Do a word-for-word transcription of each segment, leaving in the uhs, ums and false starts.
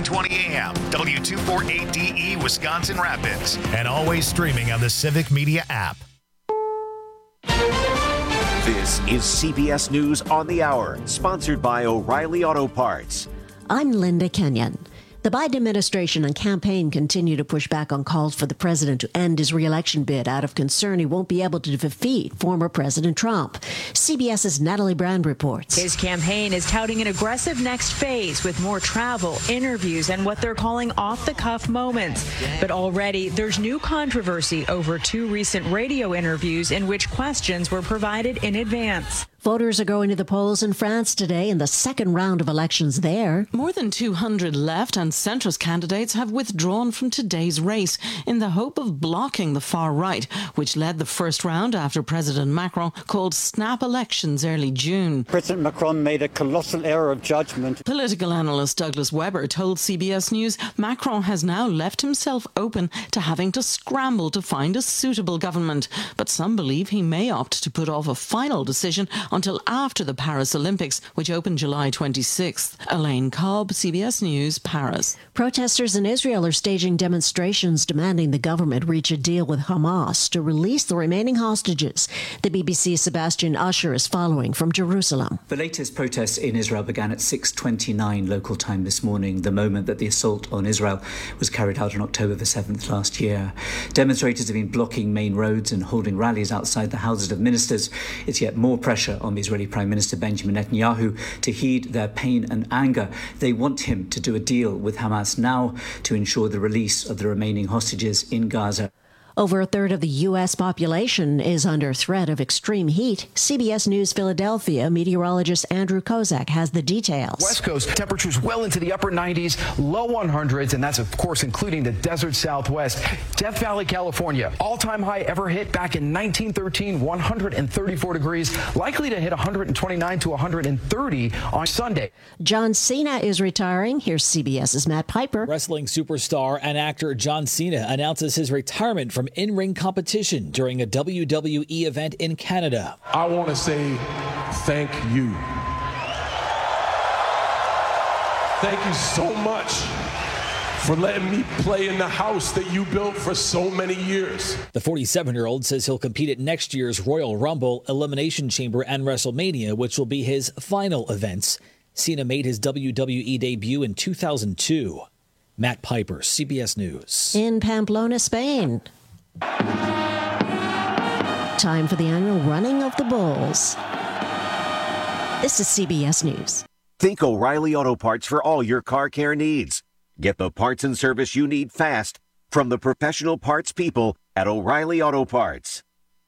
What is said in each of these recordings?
twenty a.m., W two forty-eight D E, Wisconsin Rapids, and always streaming on the Civic Media app. This is C B S News on the Hour, sponsored by O'Reilly Auto Parts. I'm Linda Kenyon. The Biden administration and campaign continue to push back on calls for the president to end his re-election bid out of concern he won't be able to defeat former President Trump. CBS's Natalie Brand reports. His campaign is touting an aggressive next phase with more travel, interviews, and what they're calling off-the-cuff moments. But already there's new controversy over two recent radio interviews in which questions were provided in advance. Voters are going to the polls in France today in the second round of elections there. More than two hundred left and centrist candidates have withdrawn from today's race in the hope of blocking the far right, which led the first round after President Macron called snap elections early June. President Macron made a colossal error of judgment. Political analyst Douglas Weber told C B S News Macron has now left himself open to having to scramble to find a suitable government. But some believe he may opt to put off a final decision until after the Paris Olympics, which open July twenty-sixth. Elaine Cobb, C B S News, Paris. Protesters in Israel are staging demonstrations demanding the government reach a deal with Hamas to release the remaining hostages. The B B C's Sebastian Usher is following from Jerusalem. The latest protests in Israel began at six twenty-nine local time this morning, the moment that the assault on Israel was carried out on October the seventh last year. Demonstrators have been blocking main roads and holding rallies outside the houses of ministers. It's yet more pressure on the Israeli Prime Minister Benjamin Netanyahu to heed their pain and anger. They want him to do a deal with Hamas now to ensure the release of the remaining hostages in Gaza. Over a third of the U S population is under threat of extreme heat. C B S News Philadelphia meteorologist Andrew Kozak has the details. West Coast temperatures well into the upper nineties, low hundreds, and that's, of course, including the desert Southwest. Death Valley, California, all-time high ever hit back in nineteen thirteen, one hundred thirty-four degrees, likely to hit one hundred twenty-nine to one hundred thirty on Sunday. John Cena is retiring. Here's CBS's Matt Piper. Wrestling superstar and actor John Cena announces his retirement from in-ring competition during a W W E event in Canada. I want to say thank you. Thank you so much for letting me play in the house that you built for so many years. The forty-seven-year-old says he'll compete at next year's Royal Rumble, Elimination Chamber, and WrestleMania, which will be his final events. Cena made his W W E debut in two thousand two. Matt Piper, C B S News. In Pamplona, Spain. Time for the annual running of the bulls. This is C B S News. Think O'Reilly Auto Parts for all your car care needs. Get the parts and service you need fast from the professional parts people at O'Reilly Auto Parts.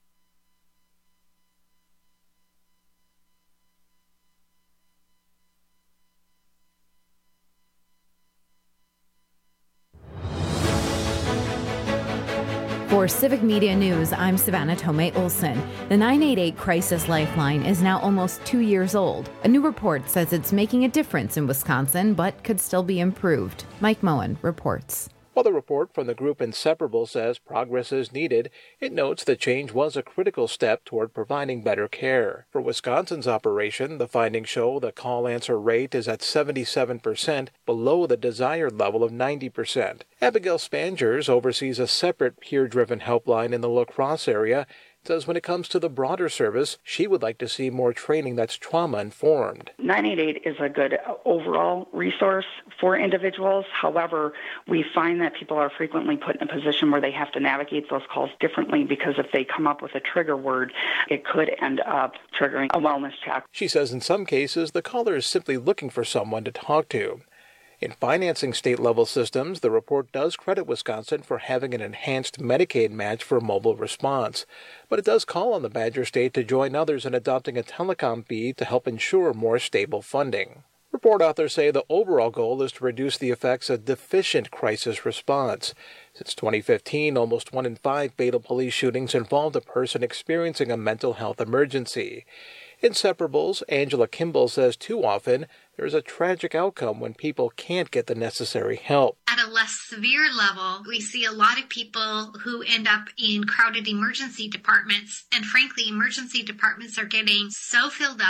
For Civic Media News, I'm Savannah Tomei Olson. The nine eight eight Crisis Lifeline is now almost two years old. A new report says it's making a difference in Wisconsin, but could still be improved. Mike Moen reports. While the report from the group Inseparable says progress is needed, it notes the change was a critical step toward providing better care. For Wisconsin's operation, the findings show the call answer rate is at seventy-seven percent, below the desired level of ninety percent. Abigail Spangers oversees a separate peer-driven helpline in the La Crosse area. Says when it comes to the broader service, she would like to see more training that's trauma-informed. nine eight eight is a good overall resource for individuals. However, we find that people are frequently put in a position where they have to navigate those calls differently because if they come up with a trigger word, it could end up triggering a wellness check. She says in some cases, the caller is simply looking for someone to talk to. In financing state-level systems, the report does credit Wisconsin for having an enhanced Medicaid match for mobile response. But it does call on the Badger State to join others in adopting a telecom fee to help ensure more stable funding. Report authors say the overall goal is to reduce the effects of deficient crisis response. Since twenty fifteen, almost one in five fatal police shootings involved a person experiencing a mental health emergency. Inseparables, Angela Kimball says too often there is a tragic outcome when people can't get the necessary help. At a less severe level, we see a lot of people who end up in crowded emergency departments, and frankly, emergency departments are getting so filled up.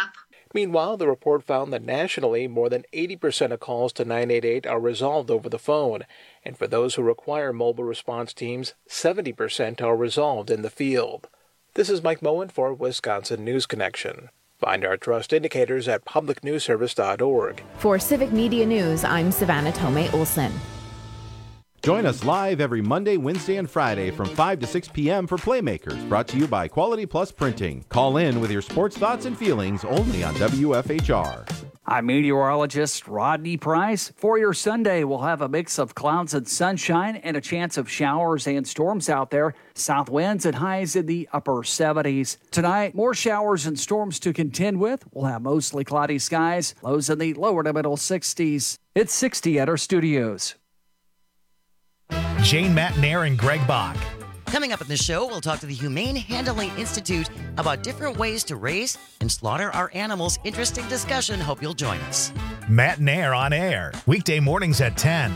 Meanwhile, the report found that nationally, more than eighty percent of calls to nine eight eight are resolved over the phone, and for those who require mobile response teams, seventy percent are resolved in the field. This is Mike Moen for Wisconsin News Connection. Find our trust indicators at public news service dot org. For Civic Media News, I'm Savannah Tomei Olson. Join us live every Monday, Wednesday, and Friday from five to six p.m. for Playmakers, brought to you by Quality Plus Printing. Call in with your sports thoughts and feelings only on W F H R. I'm meteorologist Rodney Price. For your Sunday, we'll have a mix of clouds and sunshine and a chance of showers and storms out there. South winds and highs in the upper seventies. Tonight, more showers and storms to contend with. We'll have mostly cloudy skies, lows in the lower to middle sixties. It's sixty at our studios. Jane Matnair and Greg Bach. Coming up in the show, we'll talk to the Humane Handling Institute about different ways to raise and slaughter our animals. Interesting discussion. Hope you'll join us. Matnair on air, weekday mornings at ten.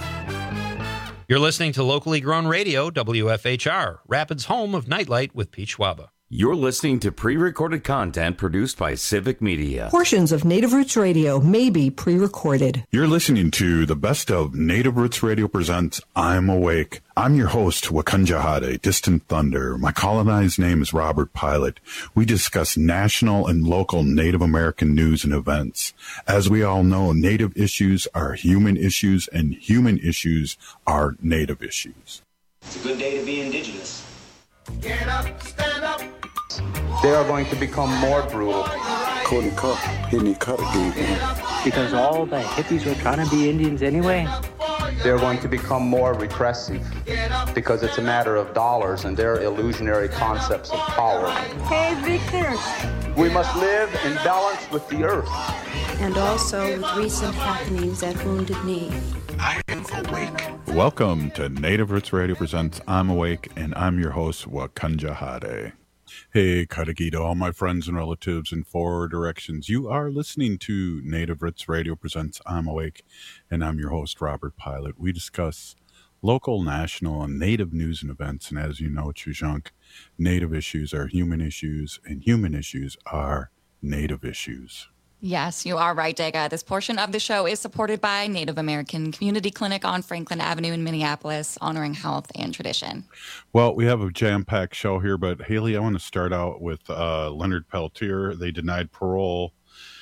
You're listening to locally grown radio, W F H R, Rapids' home of Nightlight with Pete Schwaba. You're listening to pre-recorded content produced by Civic Media. Portions of Native Roots Radio may be pre-recorded. You're listening to the best of Native Roots Radio presents I'm Awake. I'm your host, Wakanja Distant Thunder. My colonized name is Robert Pilot. We discuss national and local Native American news and events. As we all know, Native issues are human issues, and human issues are Native issues. It's a good day to be Indigenous. Get up, stand up. They are going to become more brutal. Couldn't cut, didn't cut again. Because all the hippies were trying to be Indians anyway. They're going to become more repressive because it's a matter of dollars and their illusionary concepts of power. Hey, Victor. We must live in balance with the earth. And also with recent happenings at Wounded Knee. I am awake. Welcome to Native Roots Radio presents I'm Awake, and I'm your host, Wakanja Hade. Hey, Kadagi to all my friends and relatives in four directions. You are listening to Native Roots Radio presents I'm Awake, and I'm your host, Robert Pilot. We discuss local, national, and Native news and events, and as you know, Chujunk, Native issues are human issues, and human issues are Native issues. Yes, you are right, Dega. This portion of the show is supported by Native American Community Clinic on Franklin Avenue in Minneapolis, honoring health and tradition. Well, we have a jam-packed show here, but Haley, I want to start out with uh, Leonard Peltier. They denied parole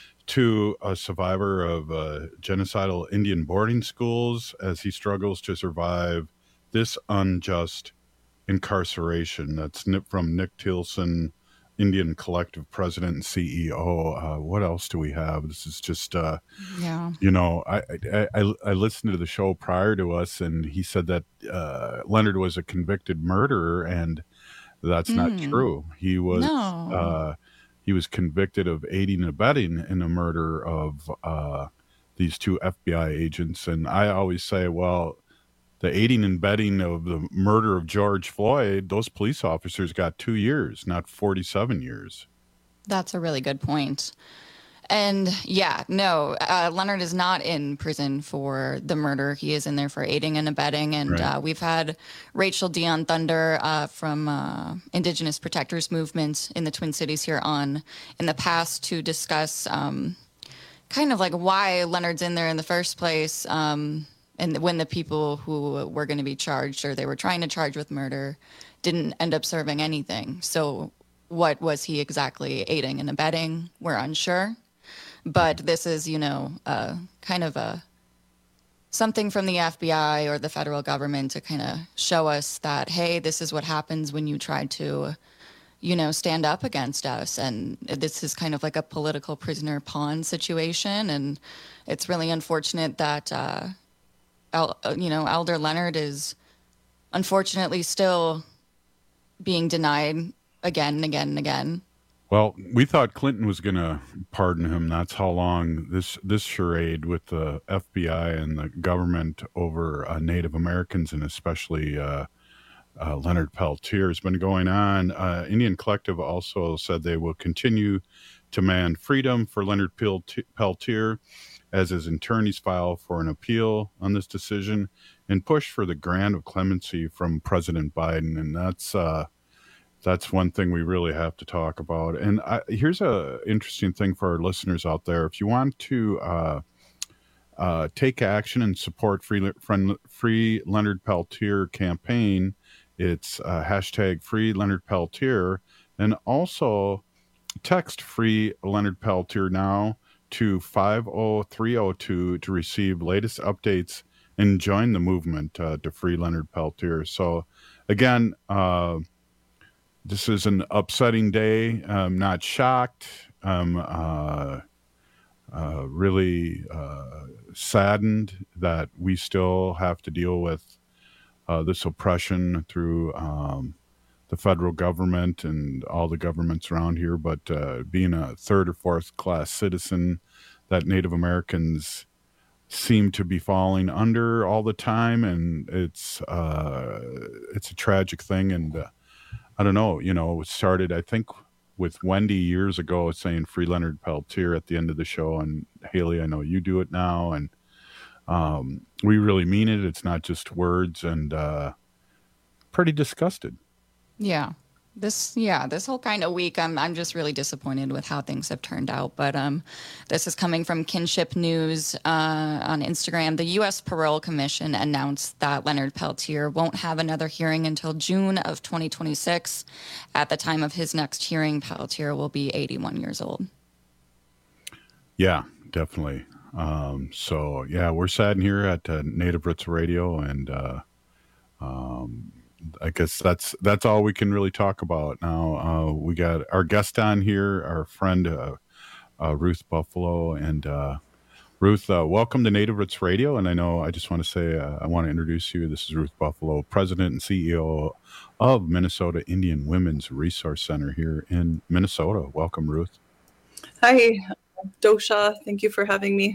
to a survivor of uh, genocidal Indian boarding schools as he struggles to survive this unjust incarceration. That's from Nick Tilson, Indian Collective President and C E O. Uh, what else do we have? This is just, uh, yeah. you know, I, I, I, I listened to the show prior to us, and he said that uh, Leonard was a convicted murderer, and that's mm. not true. He was no. uh, he was convicted of aiding and abetting in the murder of uh, these two F B I agents. And I always say, well, the aiding and abetting of the murder of George Floyd, those police officers got two years, not forty-seven years. That's a really good point. And yeah, no, uh, Leonard is not in prison for the murder. He is in there for aiding and abetting. And right. uh, we've had Rachel Dion Thunder uh, from uh, Indigenous Protectors Movement in the Twin Cities here on in the past to discuss um, kind of like why Leonard's in there in the first place. Um, And when the people who were going to be charged or they were trying to charge with murder didn't end up serving anything. So what was he exactly aiding and abetting? We're unsure. But this is, you know, uh, kind of a something from the F B I or the federal government to kind of show us that, hey, this is what happens when you try to, you know, stand up against us. And this is kind of like a political prisoner pawn situation. And it's really unfortunate that, uh, El, you know, Elder Leonard is unfortunately still being denied again and again and again. Well, we thought Clinton was going to pardon him. That's how long this this charade with the F B I and the government over uh, Native Americans, and especially uh, uh, Leonard Peltier, has been going on. Uh, Indian Collective also said they will continue to demand freedom for Leonard Peltier as his attorneys file for an appeal on this decision and push for the grant of clemency from President Biden. And that's, uh, that's one thing we really have to talk about. And I, here's a interesting thing for our listeners out there. If you want to uh, uh, take action and support Free, friend, free Leonard Peltier campaign, it's uh, hashtag Free Leonard Peltier. And also text Free Leonard Peltier now to five oh three oh two to receive latest updates and join the movement uh, to Free Leonard Peltier. So again, uh, this is an upsetting day. I'm not shocked. I'm uh, uh, really uh, saddened that we still have to deal with uh, this oppression through um, the federal government and all the governments around here. But uh, being a third or fourth class citizen that Native Americans seem to be falling under all the time, and it's uh, it's a tragic thing. And uh, I don't know, you know, it started, I think, with Wendy years ago saying Free Leonard Peltier at the end of the show. And Haley, I know you do it now. And um, we really mean it. It's not just words, and uh, pretty disgusted. Yeah. This, yeah, this whole kind of week, I'm I'm just really disappointed with how things have turned out. But um, this is coming from Kinship News uh, on Instagram. The U S Parole Commission announced that Leonard Peltier won't have another hearing until June of twenty twenty-six. At the time of his next hearing, Peltier will be eighty-one years old. Yeah, definitely. Um, so, yeah, we're saddened here at uh, Native Roots Radio, and uh, um I guess that's that's all we can really talk about now. Uh, we got our guest on here, our friend uh, uh, Ruth Buffalo, and uh, Ruth, uh, welcome to Native Roots Radio. And I know I just want to say uh, I want to introduce you. This is Ruth Buffalo, President and C E O of Minnesota Indian Women's Resource Center here in Minnesota. Welcome, Ruth. Hi, Dosha. Thank you for having me.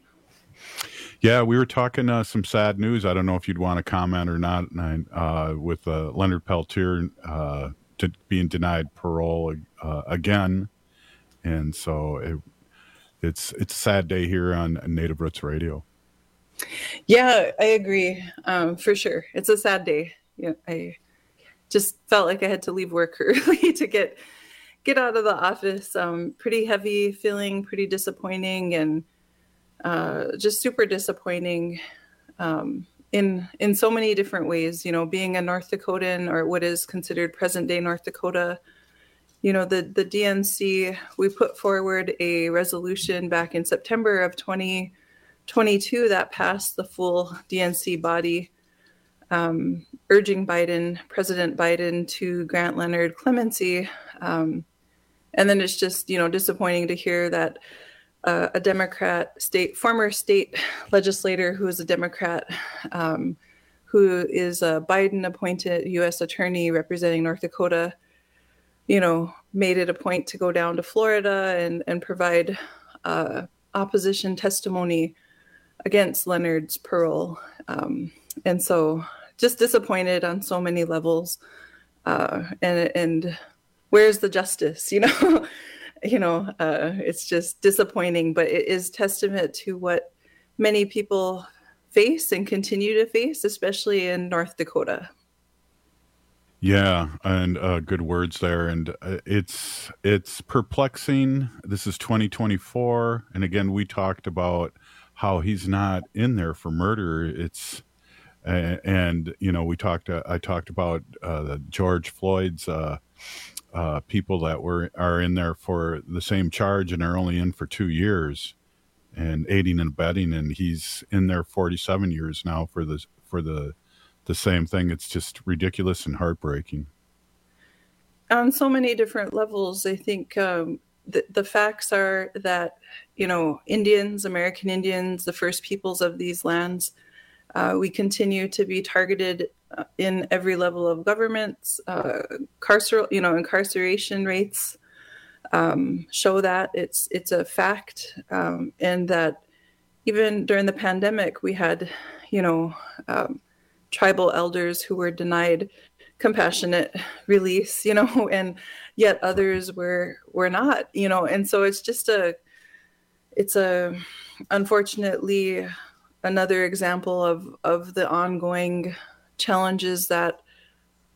Yeah, we were talking uh, some sad news. I don't know if you'd want to comment or not, uh, with uh, Leonard Peltier uh, to being denied parole uh, again, and so it, it's it's a sad day here on Native Roots Radio. Yeah, I agree, um, for sure. It's a sad day. Yeah, I just felt like I had to leave work early to get get out of the office. Um, pretty heavy feeling, pretty disappointing, and Uh, just super disappointing um, in in so many different ways. You know, being a North Dakotan, or what is considered present day North Dakota, you know, the, the D N C, we put forward a resolution back in September of twenty twenty-two that passed the full D N C body, um, urging Biden, President Biden, to grant Leonard clemency. Um, and then it's just, you know, disappointing to hear that Uh, a Democrat state, former state legislator who is a Democrat, um, who is a Biden appointed U S attorney representing North Dakota, you know, made it a point to go down to Florida and, and provide uh, opposition testimony against Leonard's parole. Um, and so just disappointed on so many levels. Uh, and, and where's the justice, you know? You know, uh, it's just disappointing, but it is testament to what many people face and continue to face, especially in North Dakota. Yeah, and uh, good words there. And uh, it's it's perplexing. This is twenty twenty-four, and again, we talked about how he's not in there for murder. It's uh, and you know, we talked. Uh, I talked about uh, George Floyd's. Uh, Uh, people that were are in there for the same charge and are only in for two years, and aiding and abetting, and he's in there forty-seven years now for the for the the same thing. It's just ridiculous and heartbreaking. On so many different levels, I think um, the the facts are that, you know, Indians, American Indians, the first peoples of these lands, uh, we continue to be targeted in every level of governments. Uh, carceral, you know, incarceration rates um, show that it's it's a fact, um, and that even during the pandemic, we had, you know, um, tribal elders who were denied compassionate release, you know, and yet others were were not, you know, and so it's just a it's a unfortunately another example of of the ongoing challenges that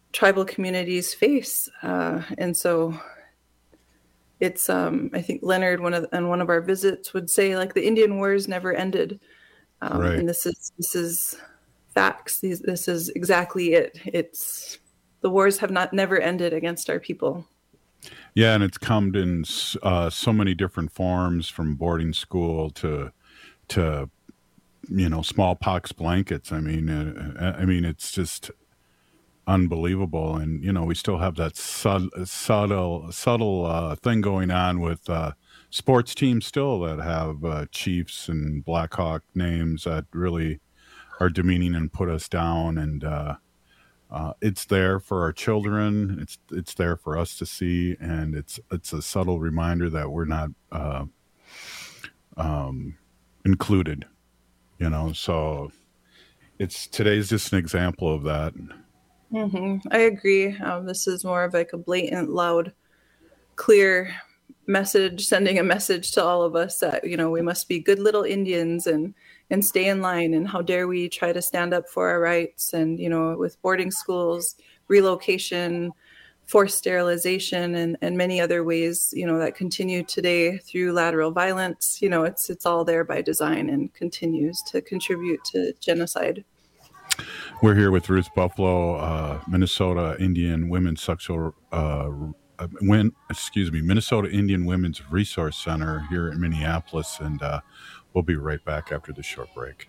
tribal communities face. Uh, and so it's, um, I think Leonard, one of, on one of our visits would say, like, the Indian Wars never ended. Um, right. And this is, this is facts. These, this is exactly it. It's, the wars have not never ended against our people. Yeah, and it's come in uh, so many different forms, from boarding school to, to, you know, smallpox blankets. I mean, uh, I mean, it's just unbelievable. And, you know, we still have that sub, subtle, subtle uh, thing going on with uh, sports teams still that have uh, Chiefs and Blackhawk names that really are demeaning and put us down. And uh, uh, it's there for our children. It's it's there for us to see, and it's it's a subtle reminder that we're not uh, um, included. You know, so it's today's just an example of that. Mm-hmm. I agree. Um, this is more of like a blatant, loud, clear message, sending a message to all of us that, you know, we must be good little Indians and and stay in line. And how dare we try to stand up for our rights? And, you know, with boarding schools, relocation, forced sterilization, and, and many other ways, you know, that continue today through lateral violence. You know, it's it's all there by design and continues to contribute to genocide. We're here with Ruth Buffalo, uh, Minnesota Indian Women's Sexual, uh, when, excuse me, Minnesota Indian Women's Resource Center here in Minneapolis, and uh, we'll be right back after this short break.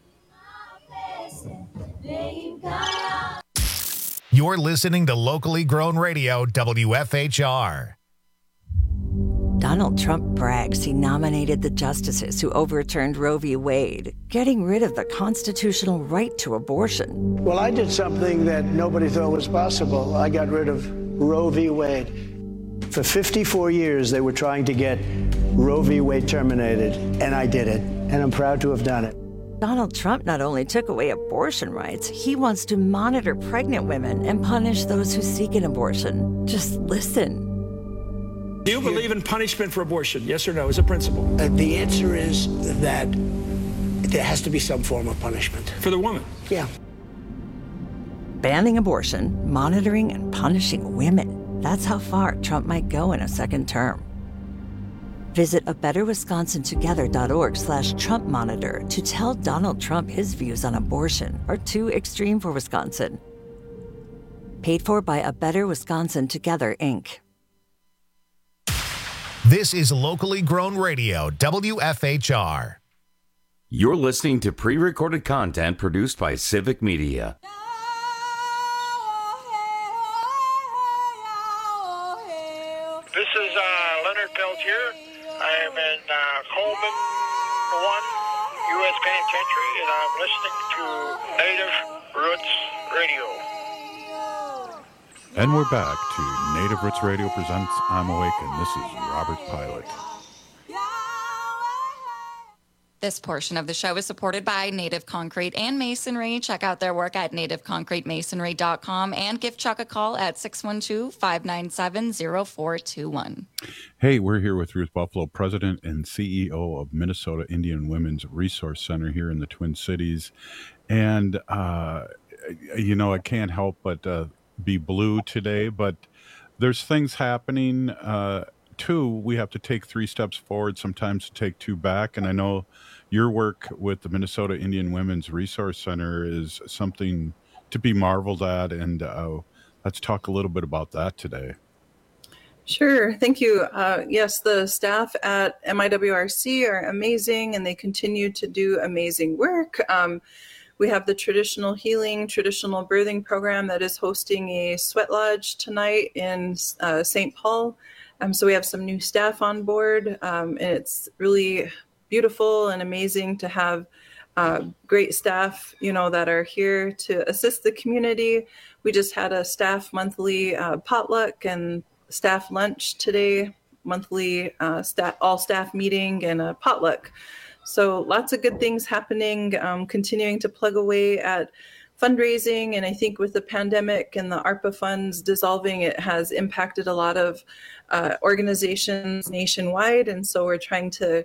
You're listening to Locally Grown Radio, W F H R. Donald Trump brags he nominated the justices who overturned Roe v. Wade, getting rid of the constitutional right to abortion. Well, I did something that nobody thought was possible. I got rid of Roe v. Wade. For fifty-four years, they were trying to get Roe v. Wade terminated, and I did it, and I'm proud to have done it. Donald Trump not only took away abortion rights, he wants to monitor pregnant women and punish those who seek an abortion. Just listen. Do you believe in punishment for abortion? Yes or no, as a principle? Uh, the answer is that there has to be some form of punishment. For the woman? Yeah. Banning abortion, monitoring, and punishing women. That's how far Trump might go in a second term. Visit a better wisconsin together dot org slash Trump monitor to tell Donald Trump his views on abortion are too extreme for Wisconsin. Paid for by A Better Wisconsin Together, Incorporated. This is Locally Grown Radio, W F H R. You're listening to pre-recorded content produced by Civic Media. This is uh, Leonard Peltier. I am in uh, Coleman one, U S Penitentiary, and I'm listening to Native Roots Radio. And we're back to Native Roots Radio presents I'm Awake, and this is Robert Pilot. This portion of the show is supported by Native Concrete and Masonry. Check out their work at native concrete masonry dot com and give Chuck a call at six one two, five nine seven, zero four two one. Hey, we're here with Ruth Buffalo, President and C E O of Minnesota Indian Women's Resource Center here in the Twin Cities. And, uh, you know, I can't help but uh, be blue today, but there's things happening. Uh, two, we have to take three steps forward, sometimes to take two back. And I know your work with the Minnesota Indian Women's Resource Center is something to be marveled at. And uh, let's talk a little bit about that today. Sure. Thank you. Uh, yes, the staff at M I W R C are amazing, and they continue to do amazing work. Um, we have the Traditional Healing, Traditional Birthing Program that is hosting a sweat lodge tonight in uh, Saint Paul. Um, so we have some new staff on board, um, and it's really beautiful and amazing to have uh, great staff, you know, that are here to assist the community. We just had a staff monthly uh, potluck and staff lunch today, monthly uh, staff, all staff meeting and a potluck. So lots of good things happening, um, continuing to plug away at fundraising. And I think with the pandemic and the ARPA funds dissolving, it has impacted a lot of uh, organizations nationwide. And so we're trying to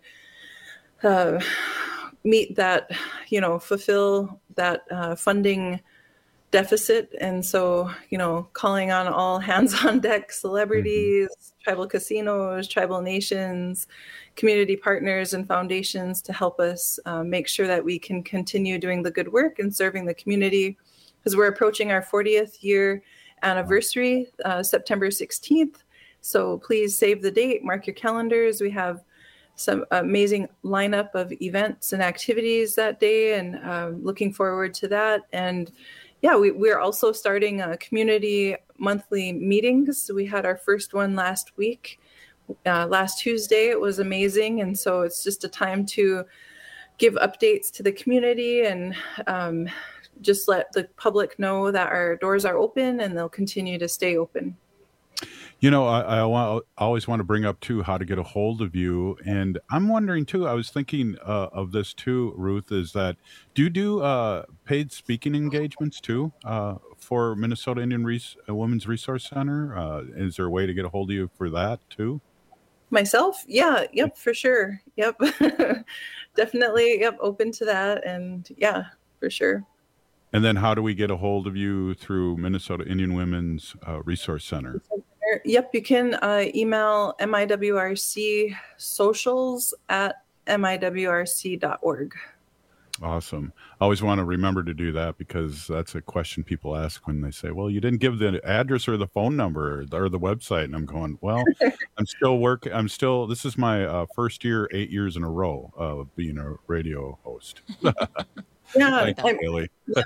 uh, meet that, you know, fulfill that uh, funding deficit. And so, you know, calling on all hands on deck celebrities, mm-hmm. tribal casinos, tribal nations, community partners and foundations to help us uh, make sure that we can continue doing the good work and serving the community, because we're approaching our fortieth year anniversary, uh, September sixteenth. So please save the date, mark your calendars. We have some amazing lineup of events and activities that day, and uh, looking forward to that. And yeah, we, we're also starting a community monthly meetings. We had our first one last week, uh, last Tuesday. It was amazing. And so it's just a time to give updates to the community and um, just let the public know that our doors are open and they'll continue to stay open. You know, I, I, want, I always want to bring up, too, how to get a hold of you. And I'm wondering, too, I was thinking uh, of this, too, Ruth, is that do you do uh, paid speaking engagements, too, uh, for Minnesota Indian Res- Women's Resource Center? Uh, is there a way to get a hold of you for that, too? Myself? Yeah. Yep. For sure. Yep. Definitely. Yep. Open to that. And yeah, for sure. And then how do we get a hold of you through Minnesota Indian Women's uh, Resource Center? Yep, you can uh, email M I W R C socials at M I W R C dot org. Awesome. I always want to remember to do that, because that's a question people ask when they say, well, you didn't give the address or the phone number or the, or the website. And I'm going, well, I'm still working. I'm still, this is my uh, first year, eight years in a row of being a radio host. Yeah. Thank you, Haley.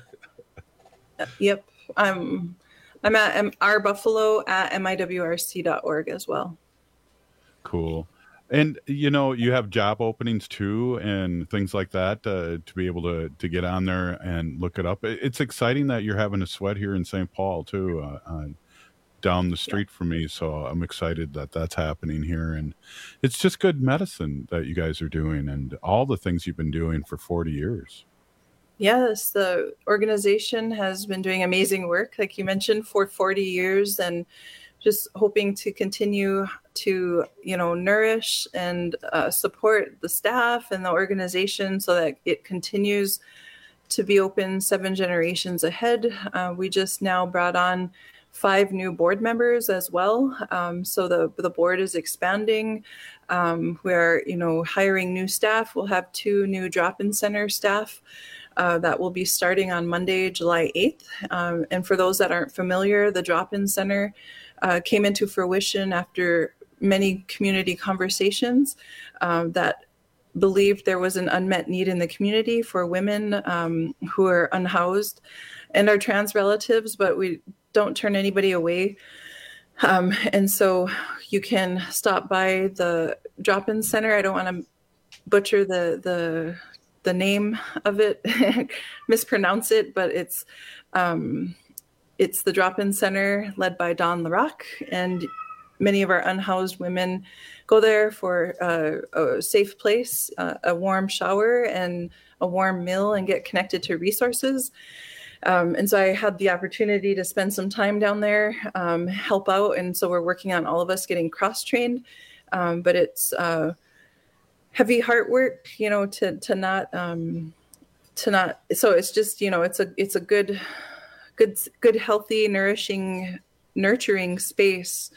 Yep. I'm, I'm at um, our Buffalo at M I W R C dot org as well. Cool. And, you know, you have job openings, too, and things like that uh, to be able to, to get on there and look it up. It's exciting that you're having a sweat here in Saint Paul, too, uh, uh, down the street yeah. from me. So I'm excited that that's happening here. And it's just good medicine that you guys are doing and all the things you've been doing for forty years. Yes, the organization has been doing amazing work, like you mentioned, for forty years, and just hoping to continue to, you know, nourish and uh, support the staff and the organization so that it continues to be open seven generations ahead. Uh, we just now brought on five new board members as well. Um, so the, the board is expanding. Um, we're, you know, hiring new staff. We'll have two new drop-in center staff Uh, that will be starting on Monday, July eighth. Um, and for those that aren't familiar, the Drop-In Center uh, came into fruition after many community conversations um, that believed there was an unmet need in the community for women um, who are unhoused and are trans relatives, but we don't turn anybody away. Um, and so you can stop by the Drop-In Center. I don't want to butcher the the the name of it, mispronounce it, but it's um, it's the Drop-In Center led by Dawn LaRock, and many of our unhoused women go there for uh, a safe place, uh, a warm shower, and a warm meal, and get connected to resources. Um, and so I had the opportunity to spend some time down there, um, help out, and so we're working on all of us getting cross-trained, um, but it's uh, heavy heart work, you know, to, to not, um, to not, so it's just, you know, it's a, it's a good, good, good, healthy, nourishing, nurturing space.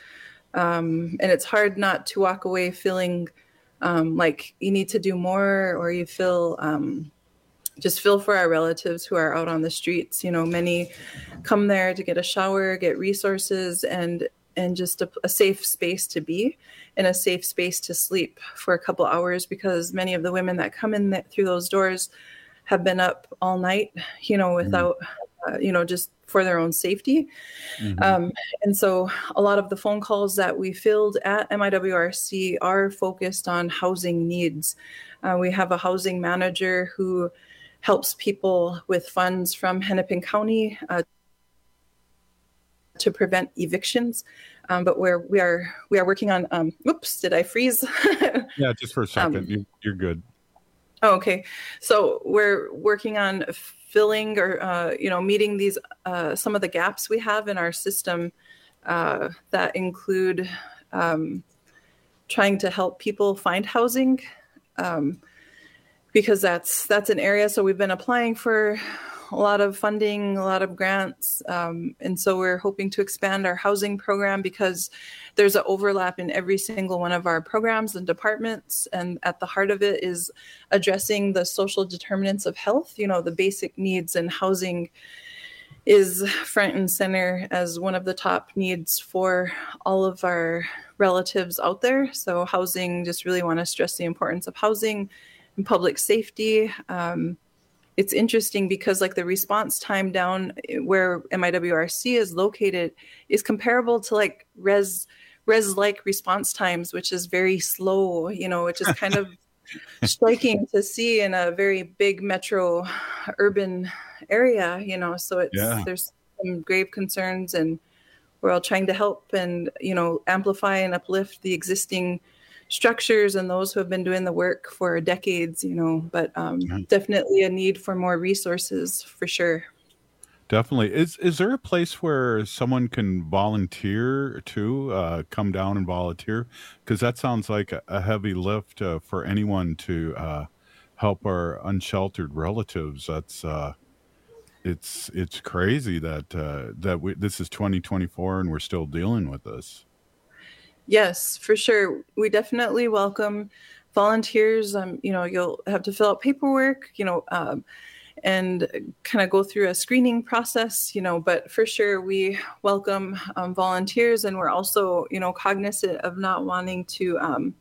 Um, and it's hard not to walk away feeling, um, like you need to do more, or you feel, um, just feel for our relatives who are out on the streets. You know, many come there to get a shower, get resources, and and just a, a safe space to be, and a safe space to sleep for a couple hours, because many of the women that come in th- through those doors have been up all night, you know, without, mm-hmm. uh, you know, just for their own safety. Mm-hmm. Um, and so a lot of the phone calls that we filled at M I W R C are focused on housing needs. Uh, we have a housing manager who helps people with funds from Hennepin County uh, to prevent evictions. Um, but we're, we are we are working on, um, oops, did I freeze? Yeah, just for a second. Um, you, you're good. Oh, okay. So we're working on filling or, uh, you know, meeting these, uh, some of the gaps we have in our system uh, that include um, trying to help people find housing, um, because that's that's an area. So we've been applying for a lot of funding, a lot of grants. Um, and so we're hoping to expand our housing program because there's an overlap in every single one of our programs and departments. And at the heart of it is addressing the social determinants of health, you know, the basic needs, and housing is front and center as one of the top needs for all of our relatives out there. So housing, just really want to stress the importance of housing and public safety. Um, it's interesting because like the response time down where M I W R C is located is comparable to like res res-like response times, which is very slow, you know, which is kind of striking to see in a very big metro urban area, you know, so it's yeah. there's some grave concerns, and we're all trying to help and, you know, amplify and uplift the existing structures and those who have been doing the work for decades, you know, but um, mm-hmm. definitely a need for more resources for sure. Definitely. Is is there a place where someone can volunteer to uh, come down and volunteer? Because that sounds like a, a heavy lift uh, for anyone to uh, help our unsheltered relatives. That's uh, it's it's crazy that uh, that we, this is twenty twenty-four and we're still dealing with this. Yes, for sure. We definitely welcome volunteers. Um, you know, you'll have to fill out paperwork. You know. Um, and kind of go through a screening process, you know, but for sure we welcome um, volunteers, and we're also, you know, cognizant of not wanting to um,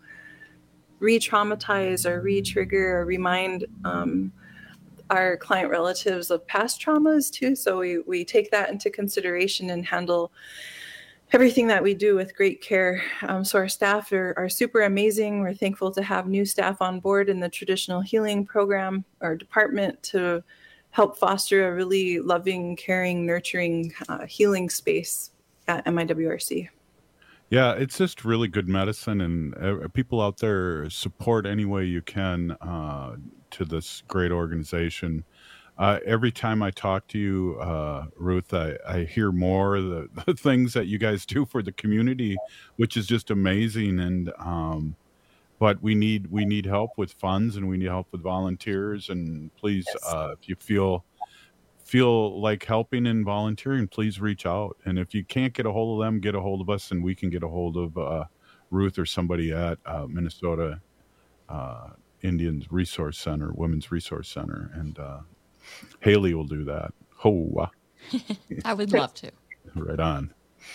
re-traumatize or re-trigger or remind um, our client relatives of past traumas too. So we, we take that into consideration and handle everything that we do with great care. Um, so our staff are, are super amazing. We're thankful to have new staff on board in the traditional healing program or department to help foster a really loving, caring, nurturing, uh, healing space at M I W R C. Yeah, it's just really good medicine, and uh, people out there support any way you can uh, to this great organization. Uh, every time I talk to you, uh, Ruth, I, I hear more the, the things that you guys do for the community, which is just amazing. And um, but we need we need help with funds, and we need help with volunteers. And please, yes. uh, if you feel feel like helping and volunteering, please reach out. And if you can't get a hold of them, get a hold of us, and we can get a hold of uh, Ruth or somebody at uh, Minnesota uh, Indians Resource Center, Women's Resource Center, and. Uh, Haley will do that. Ho! I would love to. Right on.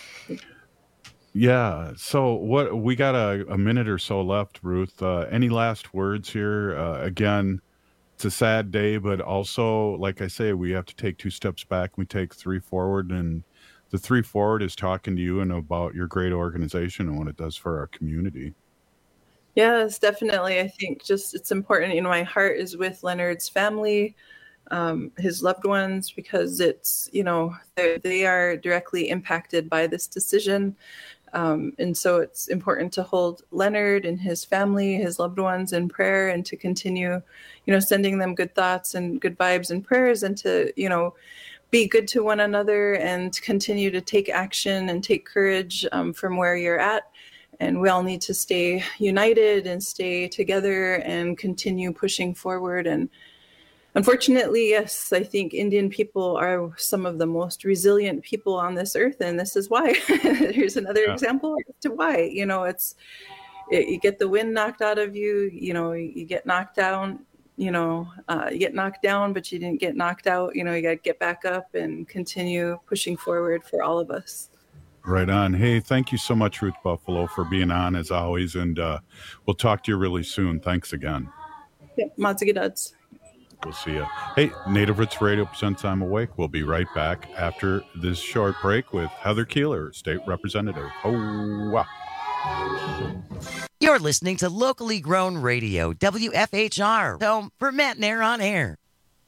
Yeah. So what we got a, a minute or so left, Ruth. Uh, any last words here? Uh, again, it's a sad day, but also, like I say, we have to take two steps back. We take three forward, and the three forward is talking to you and about your great organization and what it does for our community. Yes, definitely. I think just it's important. You know, my heart is with Leonard's family. Um, his loved ones, because it's, you know, they are directly impacted by this decision. Um, and so it's important to hold Leonard and his family, his loved ones in prayer, and to continue, you know, sending them good thoughts and good vibes and prayers, and to, you know, be good to one another and continue to take action and take courage um, from where you're at. And we all need to stay united and stay together and continue pushing forward. And unfortunately, yes, I think Indian people are some of the most resilient people on this earth, and this is why. Here's another yeah. example as to why. You know, it's it, you get the wind knocked out of you. You know, you get knocked down. You know, uh, you get knocked down, but you didn't get knocked out. You know, you got to get back up and continue pushing forward for all of us. Right on. Hey, thank you so much, Ruth Buffalo, for being on as always, and uh, we'll talk to you really soon. Thanks again. Yeah, Matsugidads. We'll see you. Hey, Native Roots Radio presents I'm Awake. We'll be right back after this short break with Heather Keeler, State Representative. Oh, wow. You're listening to Locally Grown Radio, W F H R, home for Matt Nair on Air.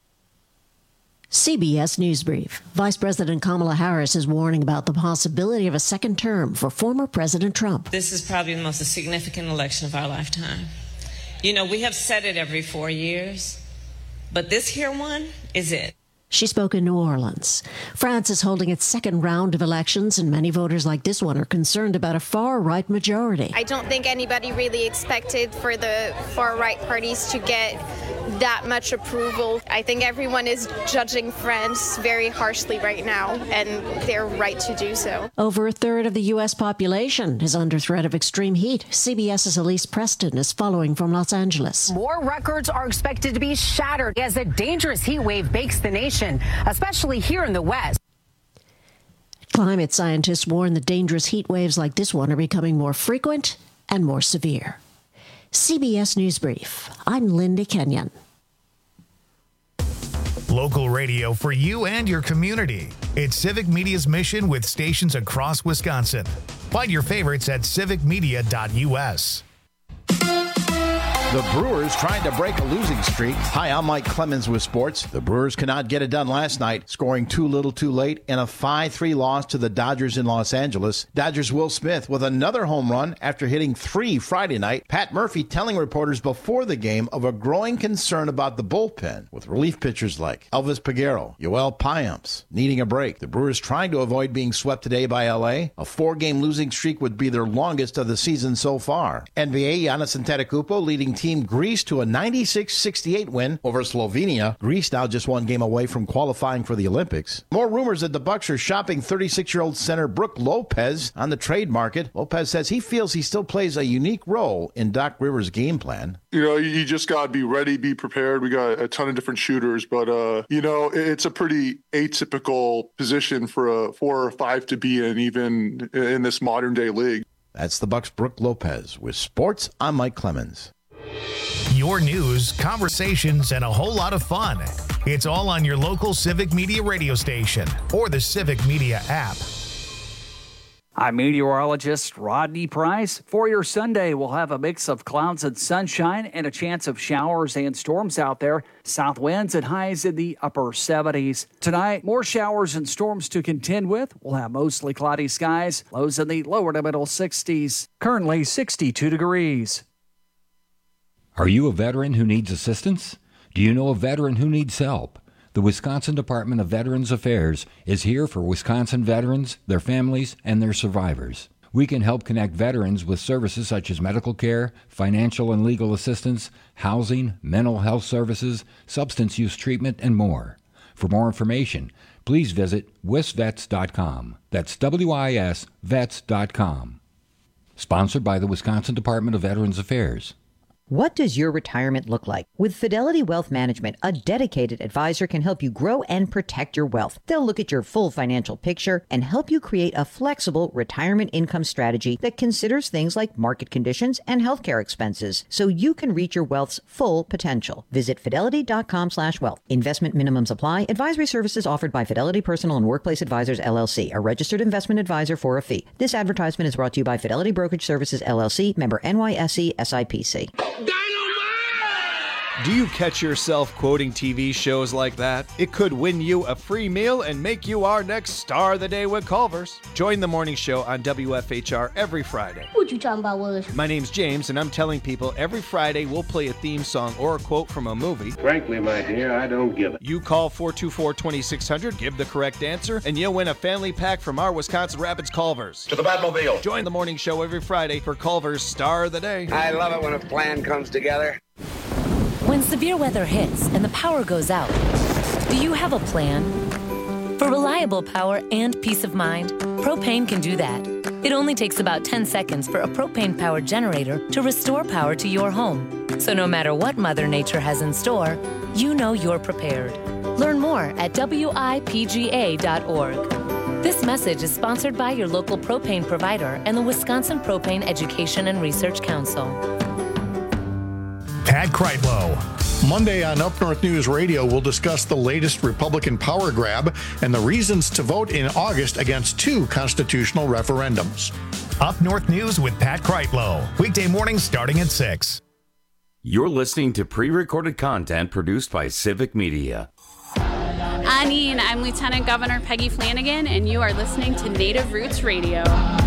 C B S News Brief. Vice President Kamala Harris is warning about the possibility of a second term for former President Trump. This is probably the most significant election of our lifetime. You know, we have said it every four years. But this here one is it. She spoke in New Orleans. France is holding its second round of elections, and many voters like this one are concerned about a far-right majority. I don't think anybody really expected for the far-right parties to get that much approval. I think everyone is judging France very harshly right now, and they're right to do so. Over a third of the U S population is under threat of extreme heat. CBS's Elise Preston is following from Los Angeles. More records are expected to be shattered as a dangerous heat wave bakes the nation, especially here in the West. Climate scientists warn that dangerous heat waves like this one are becoming more frequent and more severe. C B S News Brief. I'm Linda Kenyon. Local radio for you and your community. It's Civic Media's mission with stations across Wisconsin. Find your favorites at civic media dot U S. The Brewers trying to break a losing streak. Hi, I'm Mike Clemens with sports. The Brewers could not get it done last night, scoring too little too late in a five three loss to the Dodgers in Los Angeles. Dodgers' Will Smith with another home run after hitting three Friday night. Pat Murphy telling reporters before the game of a growing concern about the bullpen, with relief pitchers like Elvis Peguero, Yoel Payamps needing a break. The Brewers trying to avoid being swept today by L A. A four-game losing streak would be their longest of the season so far. N B A, Giannis Antetokounmpo leading Team Greece to a ninety-six sixty-eight win over Slovenia. Greece now just one game away from qualifying for the Olympics. More rumors that the Bucks are shopping thirty-six-year-old center Brook Lopez on the trade market. Lopez says he feels he still plays a unique role in Doc Rivers' game plan. You know, you just got to be ready, be prepared. We got a ton of different shooters, but, uh, you know, it's a pretty atypical position for a four or five to be in, even in this modern day league. That's the Bucks' Brook Lopez. With sports, I'm Mike Clemens. Your news, conversations, and a whole lot of fun. It's all on your local Civic Media radio station or the Civic Media app. I'm meteorologist Rodney Price. For your Sunday, we'll have a mix of clouds and sunshine and a chance of showers and storms out there. South winds and highs in the upper seventies. Tonight, more showers and storms to contend with. We'll have mostly cloudy skies, lows in the lower to middle sixties. Currently sixty-two degrees. Are you a veteran who needs assistance? Do you know a veteran who needs help? The Wisconsin Department of Veterans Affairs is here for Wisconsin veterans, their families, and their survivors. We can help connect veterans with services such as medical care, financial and legal assistance, housing, mental health services, substance use treatment, and more. For more information, please visit wisvets dot com. That's W I S vets dot com. Sponsored by the Wisconsin Department of Veterans Affairs. What does your retirement look like? With Fidelity Wealth Management, a dedicated advisor can help you grow and protect your wealth. They'll look at your full financial picture and help you create a flexible retirement income strategy that considers things like market conditions and healthcare expenses, so you can reach your wealth's full potential. Visit fidelity dot com slash wealth. Investment minimums apply. Advisory services offered by Fidelity Personal and Workplace Advisors, L L C, a registered investment advisor for a fee. This advertisement is brought to you by Fidelity Brokerage Services, L L C, member N Y S E, S I P C. Do you catch yourself quoting T V shows like that? It could win you a free meal and make you our next star of the day with Culver's. Join the morning show on W F H R every Friday. What you talking about, Willis? My name's James, and I'm telling people every Friday we'll play a theme song or a quote from a movie. Frankly, my dear, I don't give it. You call four two four, two six zero zero, give the correct answer, and you'll win a family pack from our Wisconsin Rapids Culver's. To the Batmobile. Join the morning show every Friday for Culver's Star of the Day. I love it when a plan comes together. When severe weather hits and the power goes out, do you have a plan? For reliable power and peace of mind, Propane can do that. It only takes about ten seconds for a propane-powered generator to restore power to your home. So no matter what Mother Nature has in store, you know you're prepared. Learn more at W I P G A dot org. This message is sponsored by your local propane provider and the Wisconsin Propane Education and Research Council. Pat Kreitlow. Monday on Up North News Radio, we'll discuss the latest Republican power grab and the reasons to vote in August against two constitutional referendums. Up North News with Pat Kreitlow. Weekday mornings starting at six. You're listening to pre-recorded content produced by Civic Media. Anine, I'm Lieutenant Governor Peggy Flanagan, and you are listening to Native Roots Radio.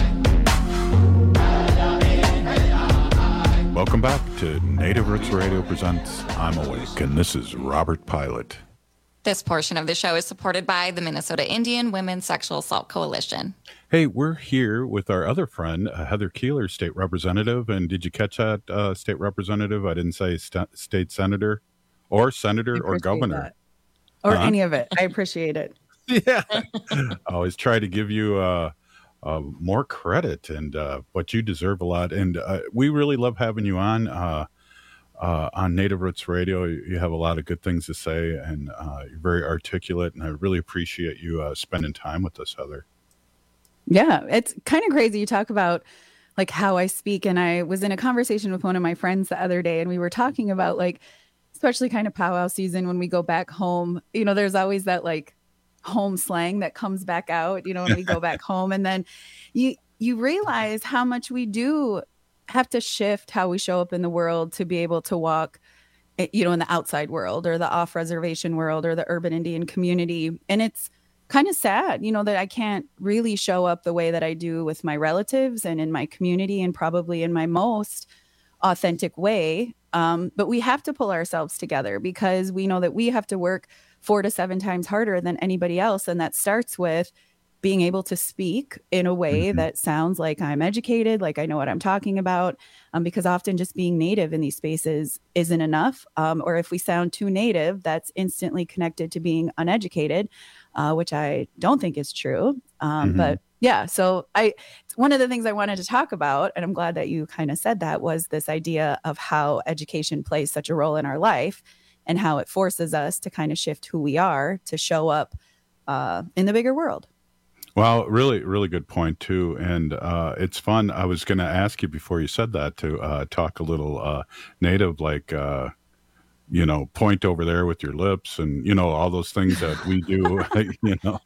Welcome back to Native Roots Radio presents I'm Awake, and this is Robert Pilot. This portion of the show is supported by the Minnesota Indian Women's Sexual Assault Coalition. Hey, we're here with our other friend, uh, Heather Keeler, state representative. And did you catch that, uh, state representative? I didn't say st- state senator. or senator or governor. That. Or uh-huh. any of it. I appreciate it. Yeah. I always try to give you uh, uh, more credit and uh, what you deserve a lot. And uh, we really love having you on. Uh, Uh, on Native Roots Radio. You have a lot of good things to say, and uh, you're very articulate, and I really appreciate you uh, spending time with us, Heather. Yeah, it's kind of crazy. You talk about like how I speak, and I was in a conversation with one of my friends the other day, and we were talking about like, especially kind of powwow season when we go back home, you know, there's always that like home slang that comes back out, you know, when we go back home, and then you you realize how much we do have to shift how we show up in the world to be able to walk, you know, in the outside world or the off reservation world or the urban Indian community. And it's kind of sad, you know, that I can't really show up the way that I do with my relatives and in my community and probably in my most authentic way. Um, but we have to pull ourselves together because we know that we have to work four to seven times harder than anybody else. And that starts with being able to speak in a way mm-hmm. that sounds like I'm educated, like I know what I'm talking about, um, because often just being native in these spaces isn't enough. Um, or if we sound too native, that's instantly connected to being uneducated, uh, which I don't think is true. Um, mm-hmm. But yeah, so I one of the things I wanted to talk about, and I'm glad that you kind of said that, was this idea of how education plays such a role in our life and how it forces us to kind of shift who we are to show up uh, in the bigger world. Well, really, really good point, too. And uh, it's fun. I was going to ask you before you said that to uh, talk a little uh, native, like, uh, you know, point over there with your lips and, you know, all those things that we do, you know.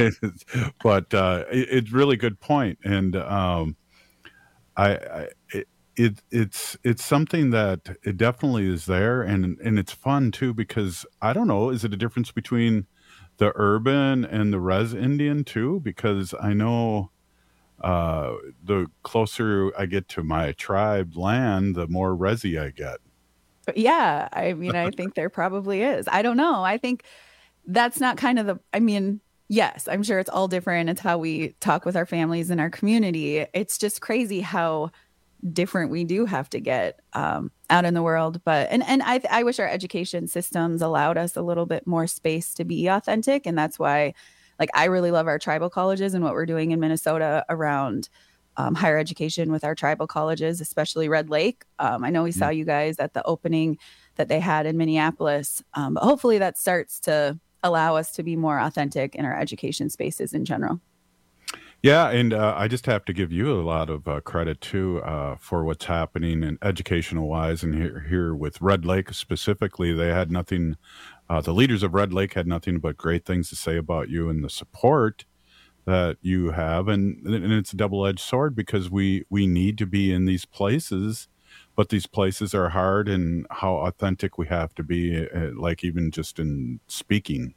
But uh, it, it's really good point. And um, I, I it, it it's it's something that it definitely is there. And, and it's fun, too, because I don't know, is it a difference between the urban and the res Indian too? Because I know uh, the closer I get to my tribe land, the more resi I get. Yeah. I mean, I think there probably is. I don't know. I think that's not kind of the, I mean, yes, I'm sure it's all different. It's how we talk with our families and our community. It's just crazy how different we do have to get um, out in the world. But and and I I wish our education systems allowed us a little bit more space to be authentic. And that's why, like, I really love our tribal colleges and what we're doing in Minnesota around um, higher education with our tribal colleges, especially Red Lake. Um, I know we mm-hmm. saw you guys at the opening that they had in Minneapolis. Um, but hopefully that starts to allow us to be more authentic in our education spaces in general. Yeah, and uh, I just have to give you a lot of uh, credit, too, uh, for what's happening in educational-wise. And here, here with Red Lake specifically, they had nothing, uh, the leaders of Red Lake had nothing but great things to say about you and the support that you have. And, and it's a double-edged sword because we, we need to be in these places, but these places are hard, and how authentic we have to be, uh, like even just in speaking.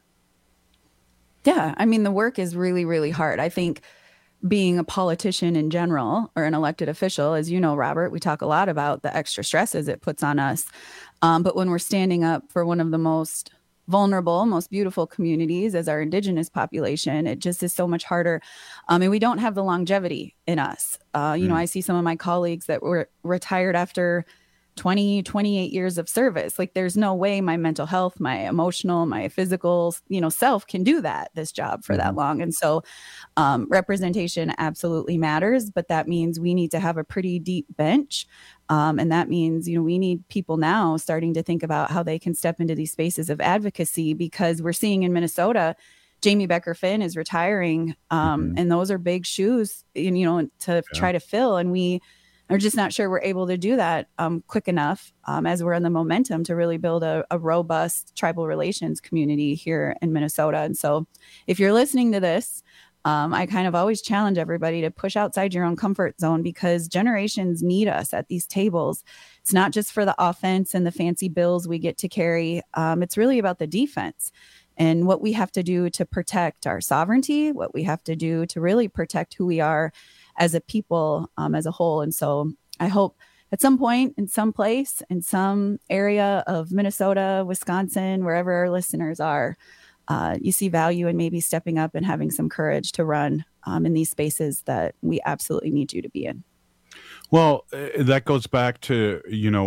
Yeah, I mean, the work is really, really hard. I think being a politician in general or an elected official, as you know, Robert, we talk a lot about the extra stresses it puts on us. Um, but when we're standing up for one of the most vulnerable, most beautiful communities as our Indigenous population, it just is so much harder. Um, and we don't have the longevity in us. Uh, you mm. know, I see some of my colleagues that were retired after twenty, twenty-eight years of service. Like, there's no way my mental health, my emotional, my physical, you know, self can do that, this job for mm-hmm. that long. And so um, representation absolutely matters, but that means we need to have a pretty deep bench. Um, and that means, you know, we need people now starting to think about how they can step into these spaces of advocacy, because we're seeing in Minnesota, Jamie Becker Finn is retiring. Um, mm-hmm. And those are big shoes, and, you know, to yeah. try to fill. And we are just not sure we're able to do that um, quick enough um, as we're in the momentum to really build a, a robust tribal relations community here in Minnesota. And so if you're listening to this, um, I kind of always challenge everybody to push outside your own comfort zone, because generations need us at these tables. It's not just for the offense and the fancy bills we get to carry. Um, it's really about the defense and what we have to do to protect our sovereignty, what we have to do to really protect who we are as a people, um, as a whole. And so I hope at some point, in some place, in some area of Minnesota, Wisconsin, wherever our listeners are, uh, you see value in maybe stepping up and having some courage to run um, in these spaces that we absolutely need you to be in. Well, that goes back to, you know,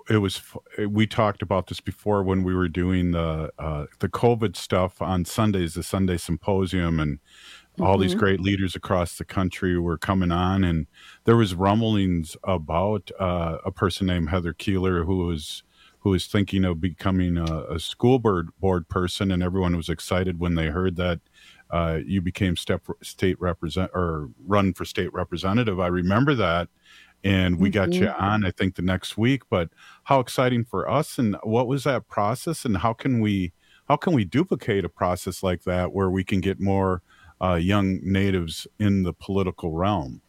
it was, we talked about this before when we were doing the, uh, the COVID stuff on Sundays, the Sunday Symposium, and all mm-hmm. these great leaders across the country were coming on, and there was rumblings about uh, a person named Heather Keeler who was who was thinking of becoming a, a school board board person, and everyone was excited when they heard that uh, you became step, state represent or run for state representative. I remember that, and we mm-hmm. got you on, I think, the next week. But how exciting for us! And what was that process? And how can we how can we duplicate a process like that where we can get more Uh, young natives in the political realm?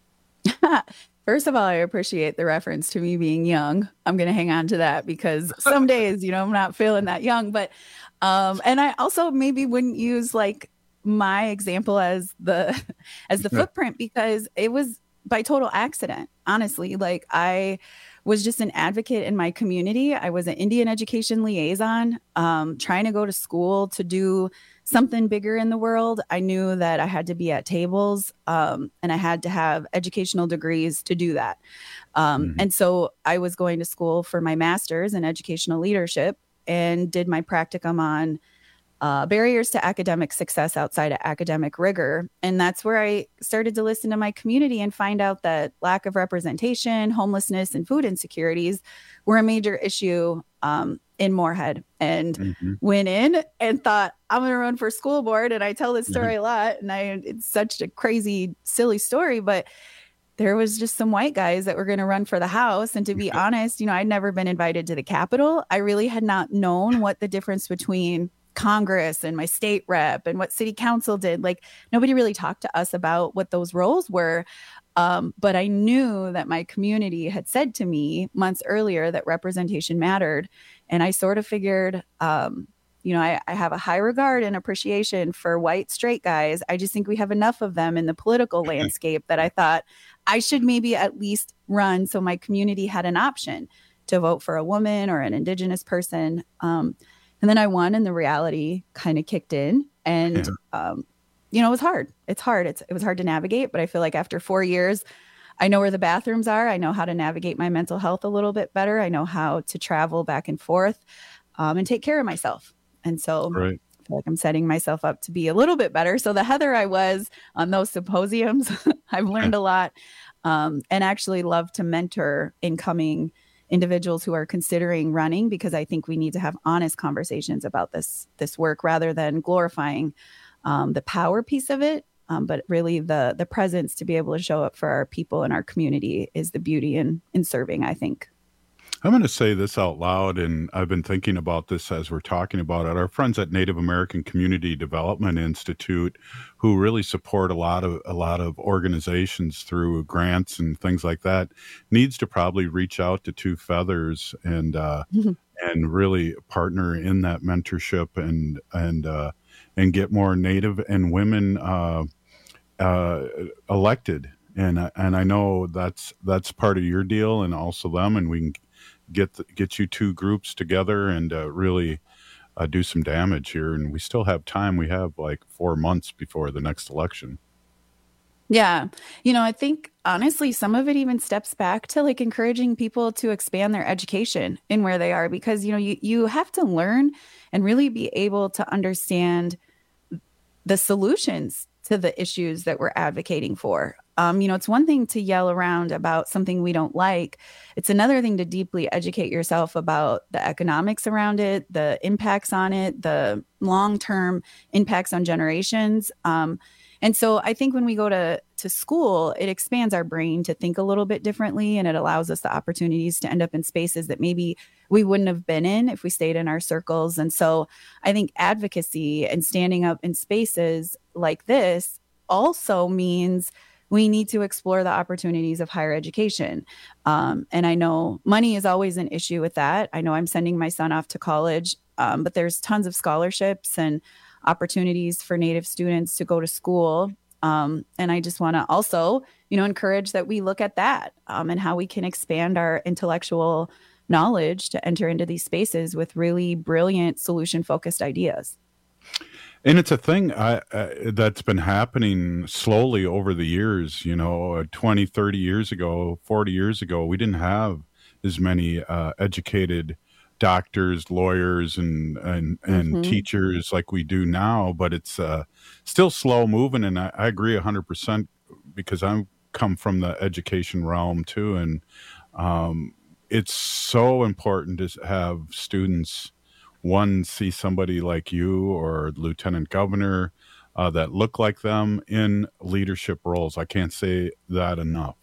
First of all, I appreciate the reference to me being young. I'm going to hang on to that because some days, you know, I'm not feeling that young. But, um, and I also maybe wouldn't use like my example as the, as the footprint, because it was by total accident. Honestly, like I was just an advocate in my community. I was an Indian education liaison, um, trying to go to school to do something bigger in the world. I knew that I had to be at tables, um, and I had to have educational degrees to do that. Um, mm-hmm. And so I was going to school for my master's in educational leadership and did my practicum on uh, barriers to academic success outside of academic rigor. And that's where I started to listen to my community and find out that lack of representation, homelessness, and food insecurities were a major issue um, in Moorhead, and mm-hmm. went in and thought, I'm going to run for school board. And I tell this story mm-hmm. a lot, and I, it's such a crazy, silly story, but there was just some white guys that were going to run for the House. And to be honest, you know, I'd never been invited to the Capitol. I really had not known what the difference between Congress and my state rep and what city council did. Like nobody really talked to us about what those roles were. Um, but I knew that my community had said to me months earlier that representation mattered. And I sort of figured, um, you know, I, I have a high regard and appreciation for white straight guys. I just think we have enough of them in the political landscape that I thought I should maybe at least run so my community had an option to vote for a woman or an Indigenous person. Um, and then I won, and the reality kind of kicked in. And, yeah. um, you know, it was hard. It's hard. It's, it was hard to navigate, but I feel like after four years, I know where the bathrooms are. I know how to navigate my mental health a little bit better. I know how to travel back and forth um, and take care of myself. And so right. I feel like I'm setting myself up to be a little bit better. So the Heather I was on those symposiums, I've learned a lot, um, and actually love to mentor incoming individuals who are considering running, because I think we need to have honest conversations about this, this work rather than glorifying um, the power piece of it. Um, but really the the presence to be able to show up for our people and our community is the beauty in, in serving, I think. I'm going to say this out loud, and I've been thinking about this as we're talking about it. Our friends at Native American Community Development Institute, who really support a lot of a lot of organizations through grants and things like that, needs to probably reach out to Two Feathers and uh, mm-hmm. and really partner in that mentorship and and uh, and get more Native and women uh, uh, elected. And and I know that's that's part of your deal, and also them, and we can get the, get you two groups together and uh, really uh, do some damage here. And we still have time. We have like four months before the next election. Yeah. You know, I think honestly, some of it even steps back to like encouraging people to expand their education in where they are, because, you know, you, you have to learn and really be able to understand the solutions to the issues that we're advocating for. Um, you know, it's one thing to yell around about something we don't like. It's another thing to deeply educate yourself about the economics around it, the impacts on it, the long-term impacts on generations. Um, and so I think when we go to, to school, it expands our brain to think a little bit differently, and it allows us the opportunities to end up in spaces that maybe we wouldn't have been in if we stayed in our circles. And so I think advocacy and standing up in spaces like this also means we need to explore the opportunities of higher education. Um, and I know money is always an issue with that. I know I'm sending my son off to college, um, but there's tons of scholarships and opportunities for Native students to go to school. Um, and I just want to also, you know, encourage that we look at that um, and how we can expand our intellectual knowledge to enter into these spaces with really brilliant solution-focused ideas. And it's a thing I, uh, that's been happening slowly over the years. You know, uh, twenty, thirty years ago, forty years ago, we didn't have as many uh, educated doctors, lawyers, and and, and Mhm. teachers like we do now, but it's uh, still slow moving. And I, I agree one hundred percent because I come from the education realm too, and um, it's so important to have students, one, see somebody like you or Lieutenant Governor uh, that look like them in leadership roles. I can't say that enough.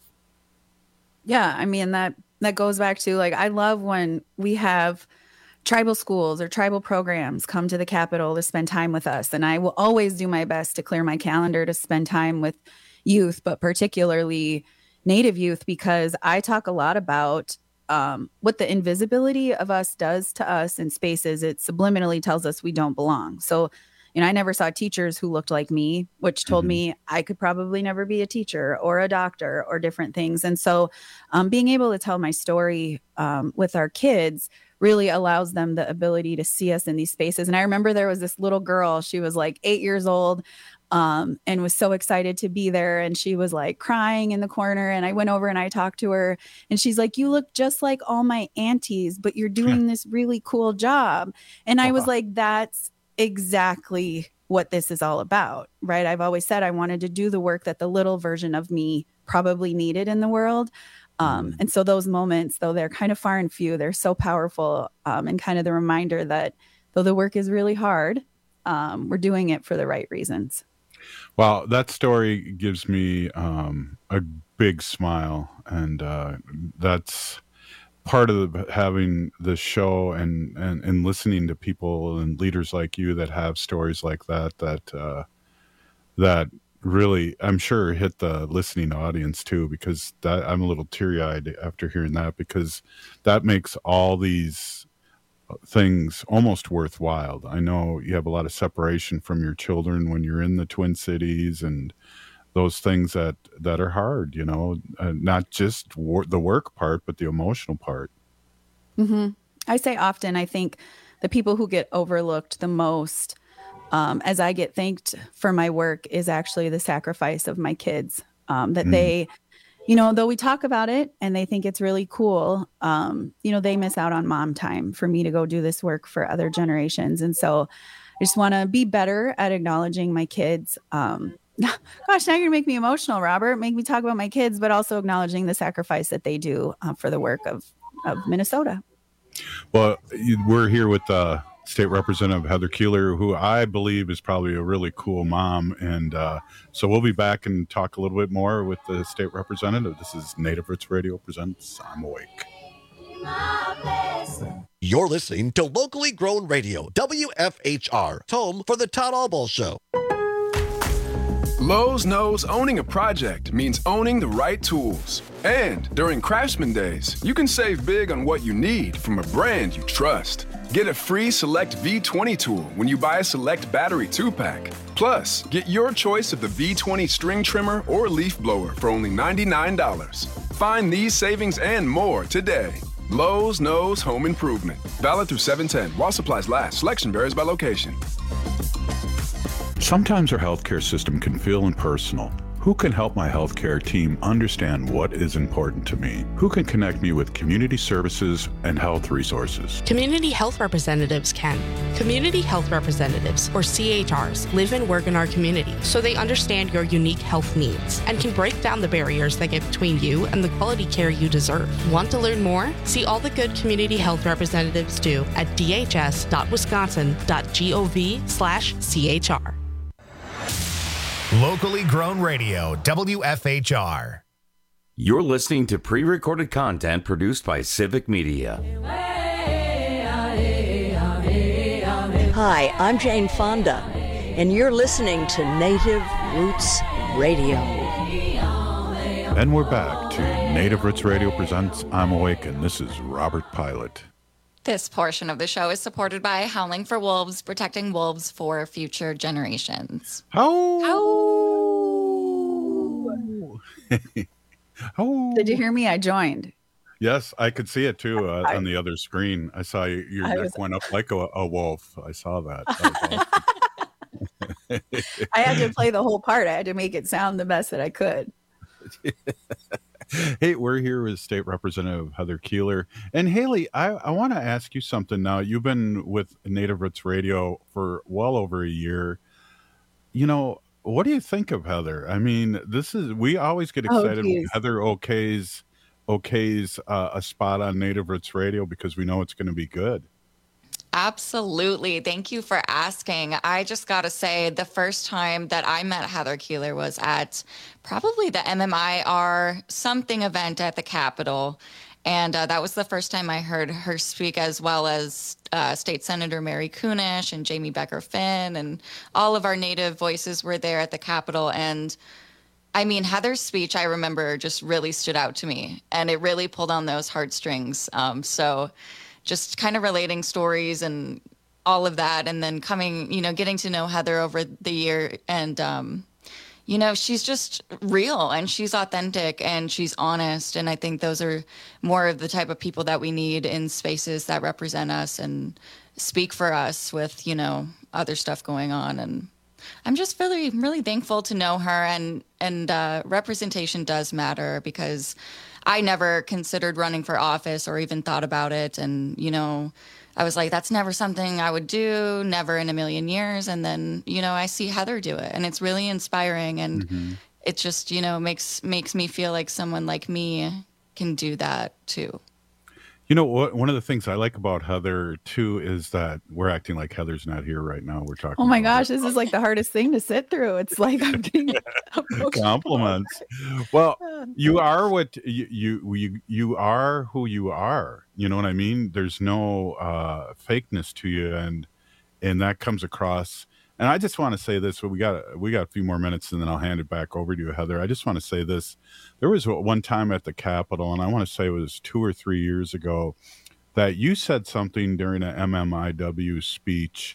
Yeah, I mean that that goes back to, like, I love when we have tribal schools or tribal programs come to the Capitol to spend time with us, and I will always do my best to clear my calendar to spend time with youth, but particularly Native youth, because I talk a lot about um, what the invisibility of us does to us in spaces. It subliminally tells us we don't belong. So, you know, I never saw teachers who looked like me, which told me I could probably never be a teacher or a doctor or different things. And so um, being able to tell my story um, with our kids really allows them the ability to see us in these spaces. And I remember there was this little girl, she was like eight years old um, and was so excited to be there. And she was like crying in the corner. And I went over and I talked to her and she's like, "You look just like all my aunties, but you're doing this really cool job." And I was like, that's exactly what this is all about, right? I've always said I wanted to do the work that the little version of me probably needed in the world. Um, and so those moments, though they're kind of far and few, they're so powerful, um, and kind of the reminder that though the work is really hard, um, we're doing it for the right reasons. Well, that story gives me um, a big smile, and uh, that's part of the, having the show and, and, and listening to people and leaders like you that have stories like that, that, uh, that really, I'm sure, hit the listening audience too, because that I'm a little teary-eyed after hearing that, because that makes all these things almost worthwhile. I know you have a lot of separation from your children when you're in the Twin Cities, and those things that, that are hard, you know, uh, not just wor- the work part, but the emotional part. Mm-hmm. I say often, I think the people who get overlooked the most, um, as I get thanked for my work, is actually the sacrifice of my kids. Um, that mm. they, you know, though we talk about it and they think it's really cool, um, you know, they miss out on mom time for me to go do this work for other generations. And so I just want to be better at acknowledging my kids. Um, Gosh, now you're gonna make me emotional, Robert. Make me talk about my kids, but also acknowledging the sacrifice that they do uh, for the work of, of Minnesota. Well, we're here with uh, State Representative Heather Keeler, who I believe is probably a really cool mom. And uh, so we'll be back and talk a little bit more with the State Representative. This is Native Roots Radio presents I'm Awake. You're listening to locally grown radio, W F H R, home for the Todd Albaugh Show. Lowe's knows owning a project means owning the right tools. And during Craftsman Days, you can save big on what you need from a brand you trust. Get a free Select V twenty tool when you buy a Select battery two pack. Plus, get your choice of the V twenty string trimmer or leaf blower for only ninety-nine dollars. Find these savings and more today. Lowe's knows home improvement. Valid through seven ten while supplies last. Selection varies by location. Sometimes our healthcare system can feel impersonal. Who can help my healthcare team understand what is important to me? Who can connect me with community services and health resources? Community health representatives can. Community health representatives, or C H Rs, live and work in our community, so they understand your unique health needs and can break down the barriers that get between you and the quality care you deserve. Want to learn more? See all the good community health representatives do at dhs.wisconsin.gov slash CHR. Locally grown radio, W F H R. You're listening to pre-recorded content produced by Civic Media. Hi, I'm Jane Fonda, and you're listening to Native Roots Radio. And we're back to Native Roots Radio presents I'm Awake, and this is Robert Pilot. This portion of the show is supported by Howling for Wolves, protecting wolves for future generations. How? How? Did you hear me? I joined. Yes, I could see it too uh, I, on the other screen. I saw you, your I neck was, went up like a, a wolf. I saw that. that I had to play the whole part. I had to make it sound the best that I could. Hey, we're here with State Representative Heather Keeler. And Haley, I, I want to ask you something now. You've been with Native Roots Radio for well over a year. You know, what do you think of Heather? I mean, this is, we always get excited Oh, when geez. Heather okays, okays uh, a spot on Native Roots Radio because we know it's going to be good. Absolutely. Thank you for asking. I just got to say, the first time that I met Heather Keeler was at probably the M M I R something event at the Capitol. And uh, that was the first time I heard her speak, as well as uh, State Senator Mary Kunesh and Jamie Becker Finn. And all of our Native voices were there at the Capitol. And I mean, Heather's speech, I remember, just really stood out to me. And it really pulled on those heartstrings. Um, so just kind of relating stories and all of that. And then coming, you know, getting to know Heather over the year. And, um, you know, she's just real and she's authentic and she's honest. And I think those are more of the type of people that we need in spaces that represent us and speak for us with, you know, other stuff going on. And I'm just really, really thankful to know her. And, and uh, representation does matter, because I never considered running for office or even thought about it. And, you know, I was like, that's never something I would do, never in a million years. And then, you know, I see Heather do it, and it's really inspiring. And Mm-hmm. it just, you know, makes makes me feel like someone like me can do that too. You know, what, one of the things I like about Heather, too, is that we're acting like Heather's not here right now. We're talking Oh my about gosh, this is like the hardest thing to sit through. It's like I'm getting compliments. Well, you are what you, you you you are who you are. You know what I mean? There's no uh, fakeness to you, and and that comes across. And I just want to say this: we got we got a few more minutes, and then I'll hand it back over to you, Heather. I just want to say this: there was one time at the Capitol, and I want to say it was two or three years ago, that you said something during an M M I W speech,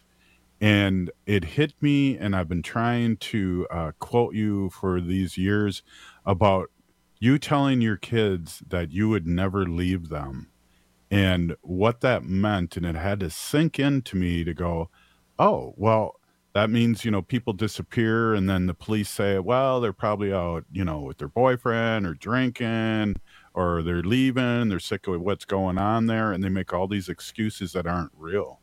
and it hit me. And I've been trying to uh, quote you for these years about you telling your kids that you would never leave them, and what that meant. And it had to sink into me to go, oh, well, that means, you know, people disappear and then the police say, well, they're probably out, you know, with their boyfriend or drinking, or they're leaving, they're sick of what's going on there. And they make all these excuses that aren't real.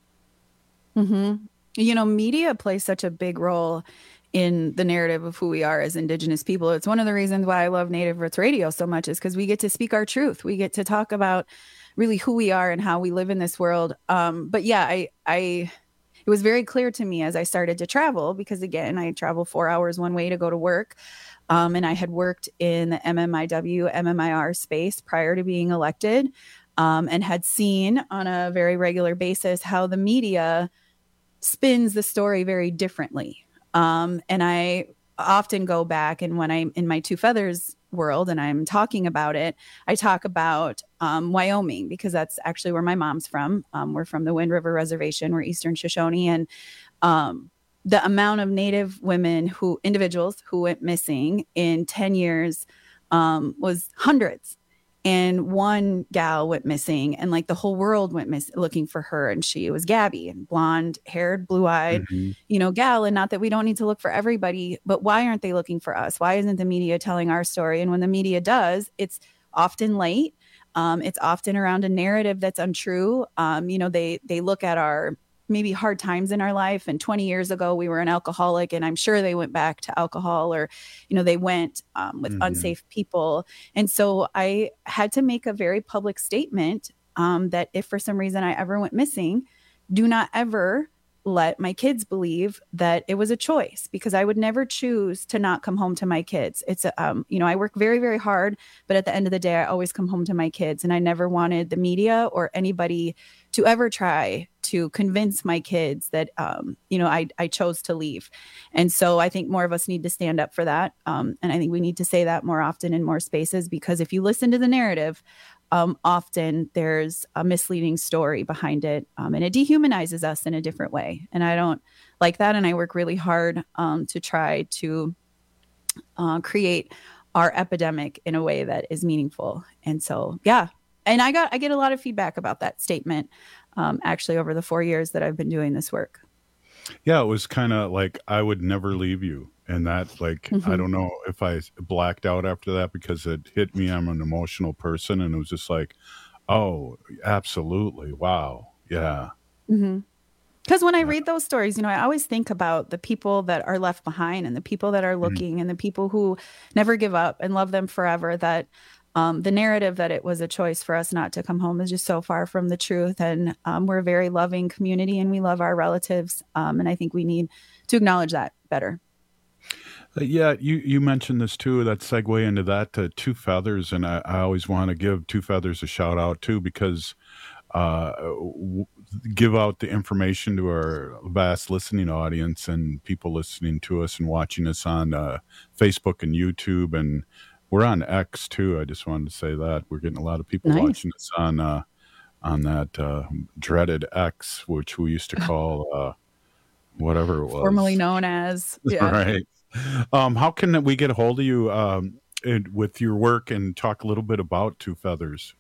Mm-hmm. You know, media plays such a big role in the narrative of who we are as Indigenous people. It's one of the reasons why I love Native Roots Radio so much, is because we get to speak our truth. We get to talk about really who we are and how we live in this world. Um, but yeah, I, I, it was very clear to me as I started to travel, because again, I travel four hours one way to go to work. Um, and I had worked in the M M I W, M M I R space prior to being elected, um, and had seen on a very regular basis how the media spins the story very differently. Um, and I often go back, and when I'm in my Two Feathers world and I'm talking about it, I talk about um, Wyoming, because that's actually where my mom's from. Um, we're from the Wind River Reservation. We're Eastern Shoshone. And um, the amount of Native women who, individuals who went missing in ten years um, was hundreds. And one gal went missing, and like the whole world went miss looking for her. And she was Gabby, and blonde haired, blue eyed, Mm-hmm. you know, gal. And not that we don't need to look for everybody, but why aren't they looking for us? Why isn't the media telling our story? And when the media does, it's often late. Um, it's often around a narrative that's untrue. Um, you know, they they look at our maybe hard times in our life. And twenty years ago, we were an alcoholic, and I'm sure they went back to alcohol, or, you know, they went um, with Mhm. unsafe people. And so I had to make a very public statement um, that if for some reason I ever went missing, do not ever let my kids believe that it was a choice, because I would never choose to not come home to my kids. It's a, um, you know, I work very, very hard, but at the end of the day, I always come home to my kids. And I never wanted the media or anybody to ever try to convince my kids that, um, you know, I, I chose to leave. And so I think more of us need to stand up for that. Um, and I think we need to say that more often in more spaces, because if you listen to the narrative, Um, often there's a misleading story behind it, um, and it dehumanizes us in a different way. And I don't like that. And I work really hard um, to try to uh, create our epidemic in a way that is meaningful. And so, yeah. And I got, I get a lot of feedback about that statement, um, actually over the four years that I've been doing this work. Yeah, it was kind of like I would never leave you. And that, like, mm-hmm. I don't know if I blacked out after that because it hit me. I'm an emotional person. And it was just like, oh, absolutely. Wow. Yeah. Mm-hmm. Because when I read those stories, you know, I always think about the people that are left behind and the people that are looking mm-hmm. and the people who never give up and love them forever. That um, the narrative that it was a choice for us not to come home is just so far from the truth. And um, we're a very loving community and we love our relatives. Um, and I think we need to acknowledge that better. Uh, yeah, you, you mentioned this too, that segue into that, uh, Two Feathers. And I, I always want to give Two Feathers a shout out too, because uh, w- give out the information to our vast listening audience and people listening to us and watching us on uh, Facebook and YouTube. And we're on X too. I just wanted to say that we're getting a lot of people nice. watching us on, uh, on that uh, dreaded X, which we used to call uh, whatever it was. Formerly known as. Yeah. Right. Um, how can we get a hold of you um, with your work and talk a little bit about Two Feathers?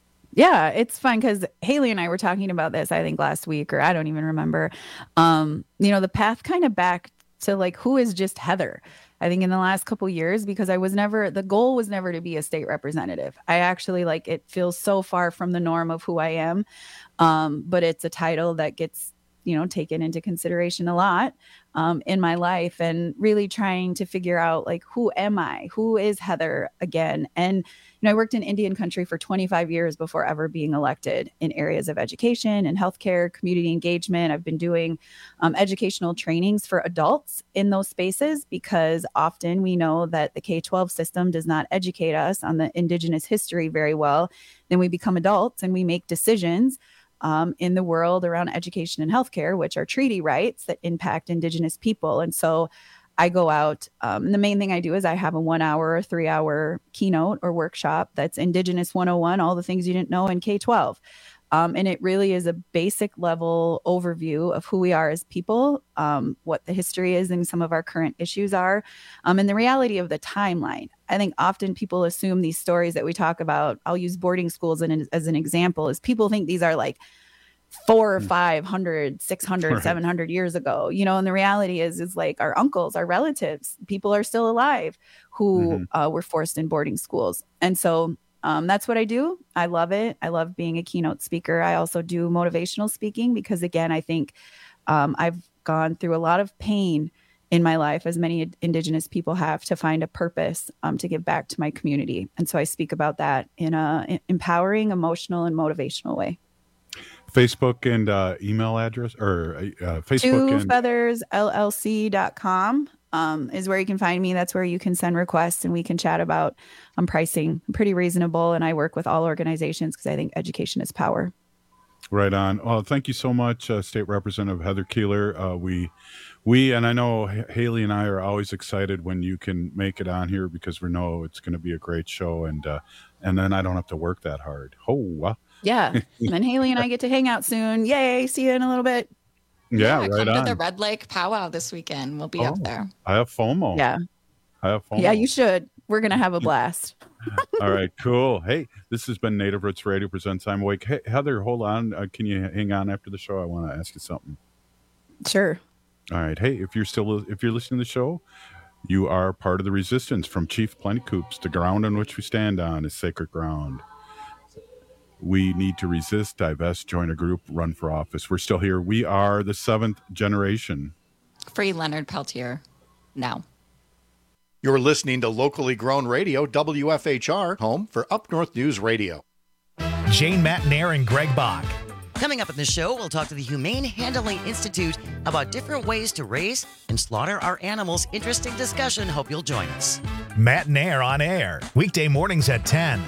Yeah, it's fun because Haley and I were talking about this, I think last week, or I don't even remember. Um, you know, the path kind of back to like, who is just Heather? I think in the last couple years, because I was never, the goal was never to be a state representative. I actually like, it feels so far from the norm of who I am. Um, but it's a title that gets, you know, taken into consideration a lot um, in my life, and really trying to figure out like, who am I? Who is Heather again? And, you know, I worked in Indian country for twenty-five years before ever being elected in areas of education and healthcare, community engagement. I've been doing um, educational trainings for adults in those spaces, because often we know that the K twelve system does not educate us on the Indigenous history very well. Then we become adults and we make decisions Um, in the world around education and healthcare, which are treaty rights that impact Indigenous people. And so I go out, um, and the main thing I do is I have a one hour or three hour keynote or workshop that's Indigenous one oh one, all the things you didn't know in K twelve. Um, and it really is a basic level overview of who we are as people, um, what the history is and some of our current issues are, um, and the reality of the timeline. I think often people assume these stories that we talk about, I'll use boarding schools as, as an example, is people think these are like four or five hundred, six hundred, right. seven hundred years ago, you know, and the reality is, is like our uncles, our relatives, people are still alive who mm-hmm. uh, were forced in boarding schools. And so um, that's what I do. I love it. I love being a keynote speaker. I also do motivational speaking because, again, I think um, I've gone through a lot of pain in my life, as many Indigenous people have, to find a purpose um, to give back to my community. And so I speak about that in a empowering, emotional, and motivational way. Facebook and uh, email address, or uh, Facebook two and feathers L L C dot com um, is where you can find me. That's where you can send requests and we can chat about um, pricing. I'm pretty reasonable, and I work with all organizations because I think education is power. Right on. Well, thank you so much, uh, State Representative Heather Keeler. Uh, we, we, and I know H- Haley and I are always excited when you can make it on here, because we know it's going to be a great show, and uh, and then I don't have to work that hard. Oh, uh. Yeah. And then Haley and I get to hang out soon. Yay. See you in a little bit. Yeah, yeah right come on. to the Red Lake Powwow this weekend. We'll be oh, up there. I have FOMO. Yeah. I have FOMO. Yeah, you should. We're going to have a blast. All right, cool. Hey, this has been Native Roots Radio Presents I'm Awake. Hey, Heather, hold on. Uh, can you hang on after the show? I want to ask you something. Sure. All right. Hey, if you're still, if you're listening to the show, you are part of the resistance from Chief Plenty Coups. The ground on which we stand on is sacred ground. We need to resist, divest, join a group, run for office. We're still here. We are the seventh generation. Free Leonard Peltier now. You're listening to locally grown radio, W F H R, home for Up North News Radio. Jane Matnair and Greg Bach. Coming up in the show, we'll talk to the Humane Handling Institute about different ways to raise and slaughter our animals. Interesting discussion. Hope you'll join us. Matnair on air, weekday mornings at ten.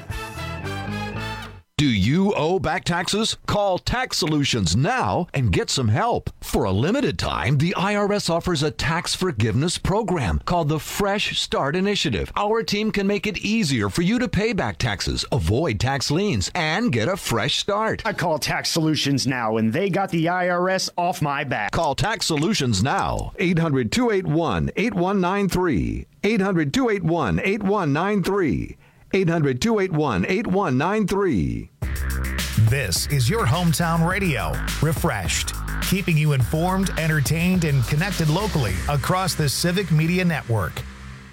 Do you owe back taxes? Call Tax Solutions now and get some help. For a limited time, the I R S offers a tax forgiveness program called the Fresh Start Initiative. Our team can make it easier for you to pay back taxes, avoid tax liens, and get a fresh start. I call Tax Solutions now, and they got the I R S off my back. Call Tax Solutions now. eight hundred, two eight one, eight one nine three. eight hundred, two eight one, eight one nine three. eight hundred, two eight one, eight one nine three. This is your hometown radio. Refreshed. keeping you informed, entertained, and connected locally across the Civic Media Network.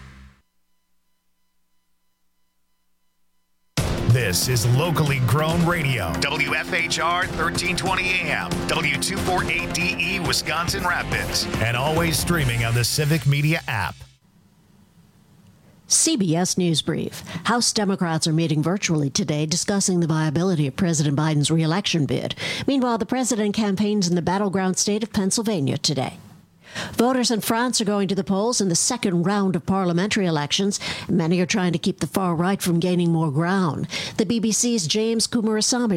This is locally grown radio. W F H R thirteen twenty A M, W two forty-eight D E, Wisconsin Rapids, and always streaming on the Civic Media app. C B S News Brief. House Democrats are meeting virtually today discussing the viability of President Biden's re-election bid. Meanwhile, the president campaigns in the battleground state of Pennsylvania today. Voters in France are going to the polls in the second round of parliamentary elections. Many are trying to keep the far right from gaining more ground. The B B C's James Kumarasamy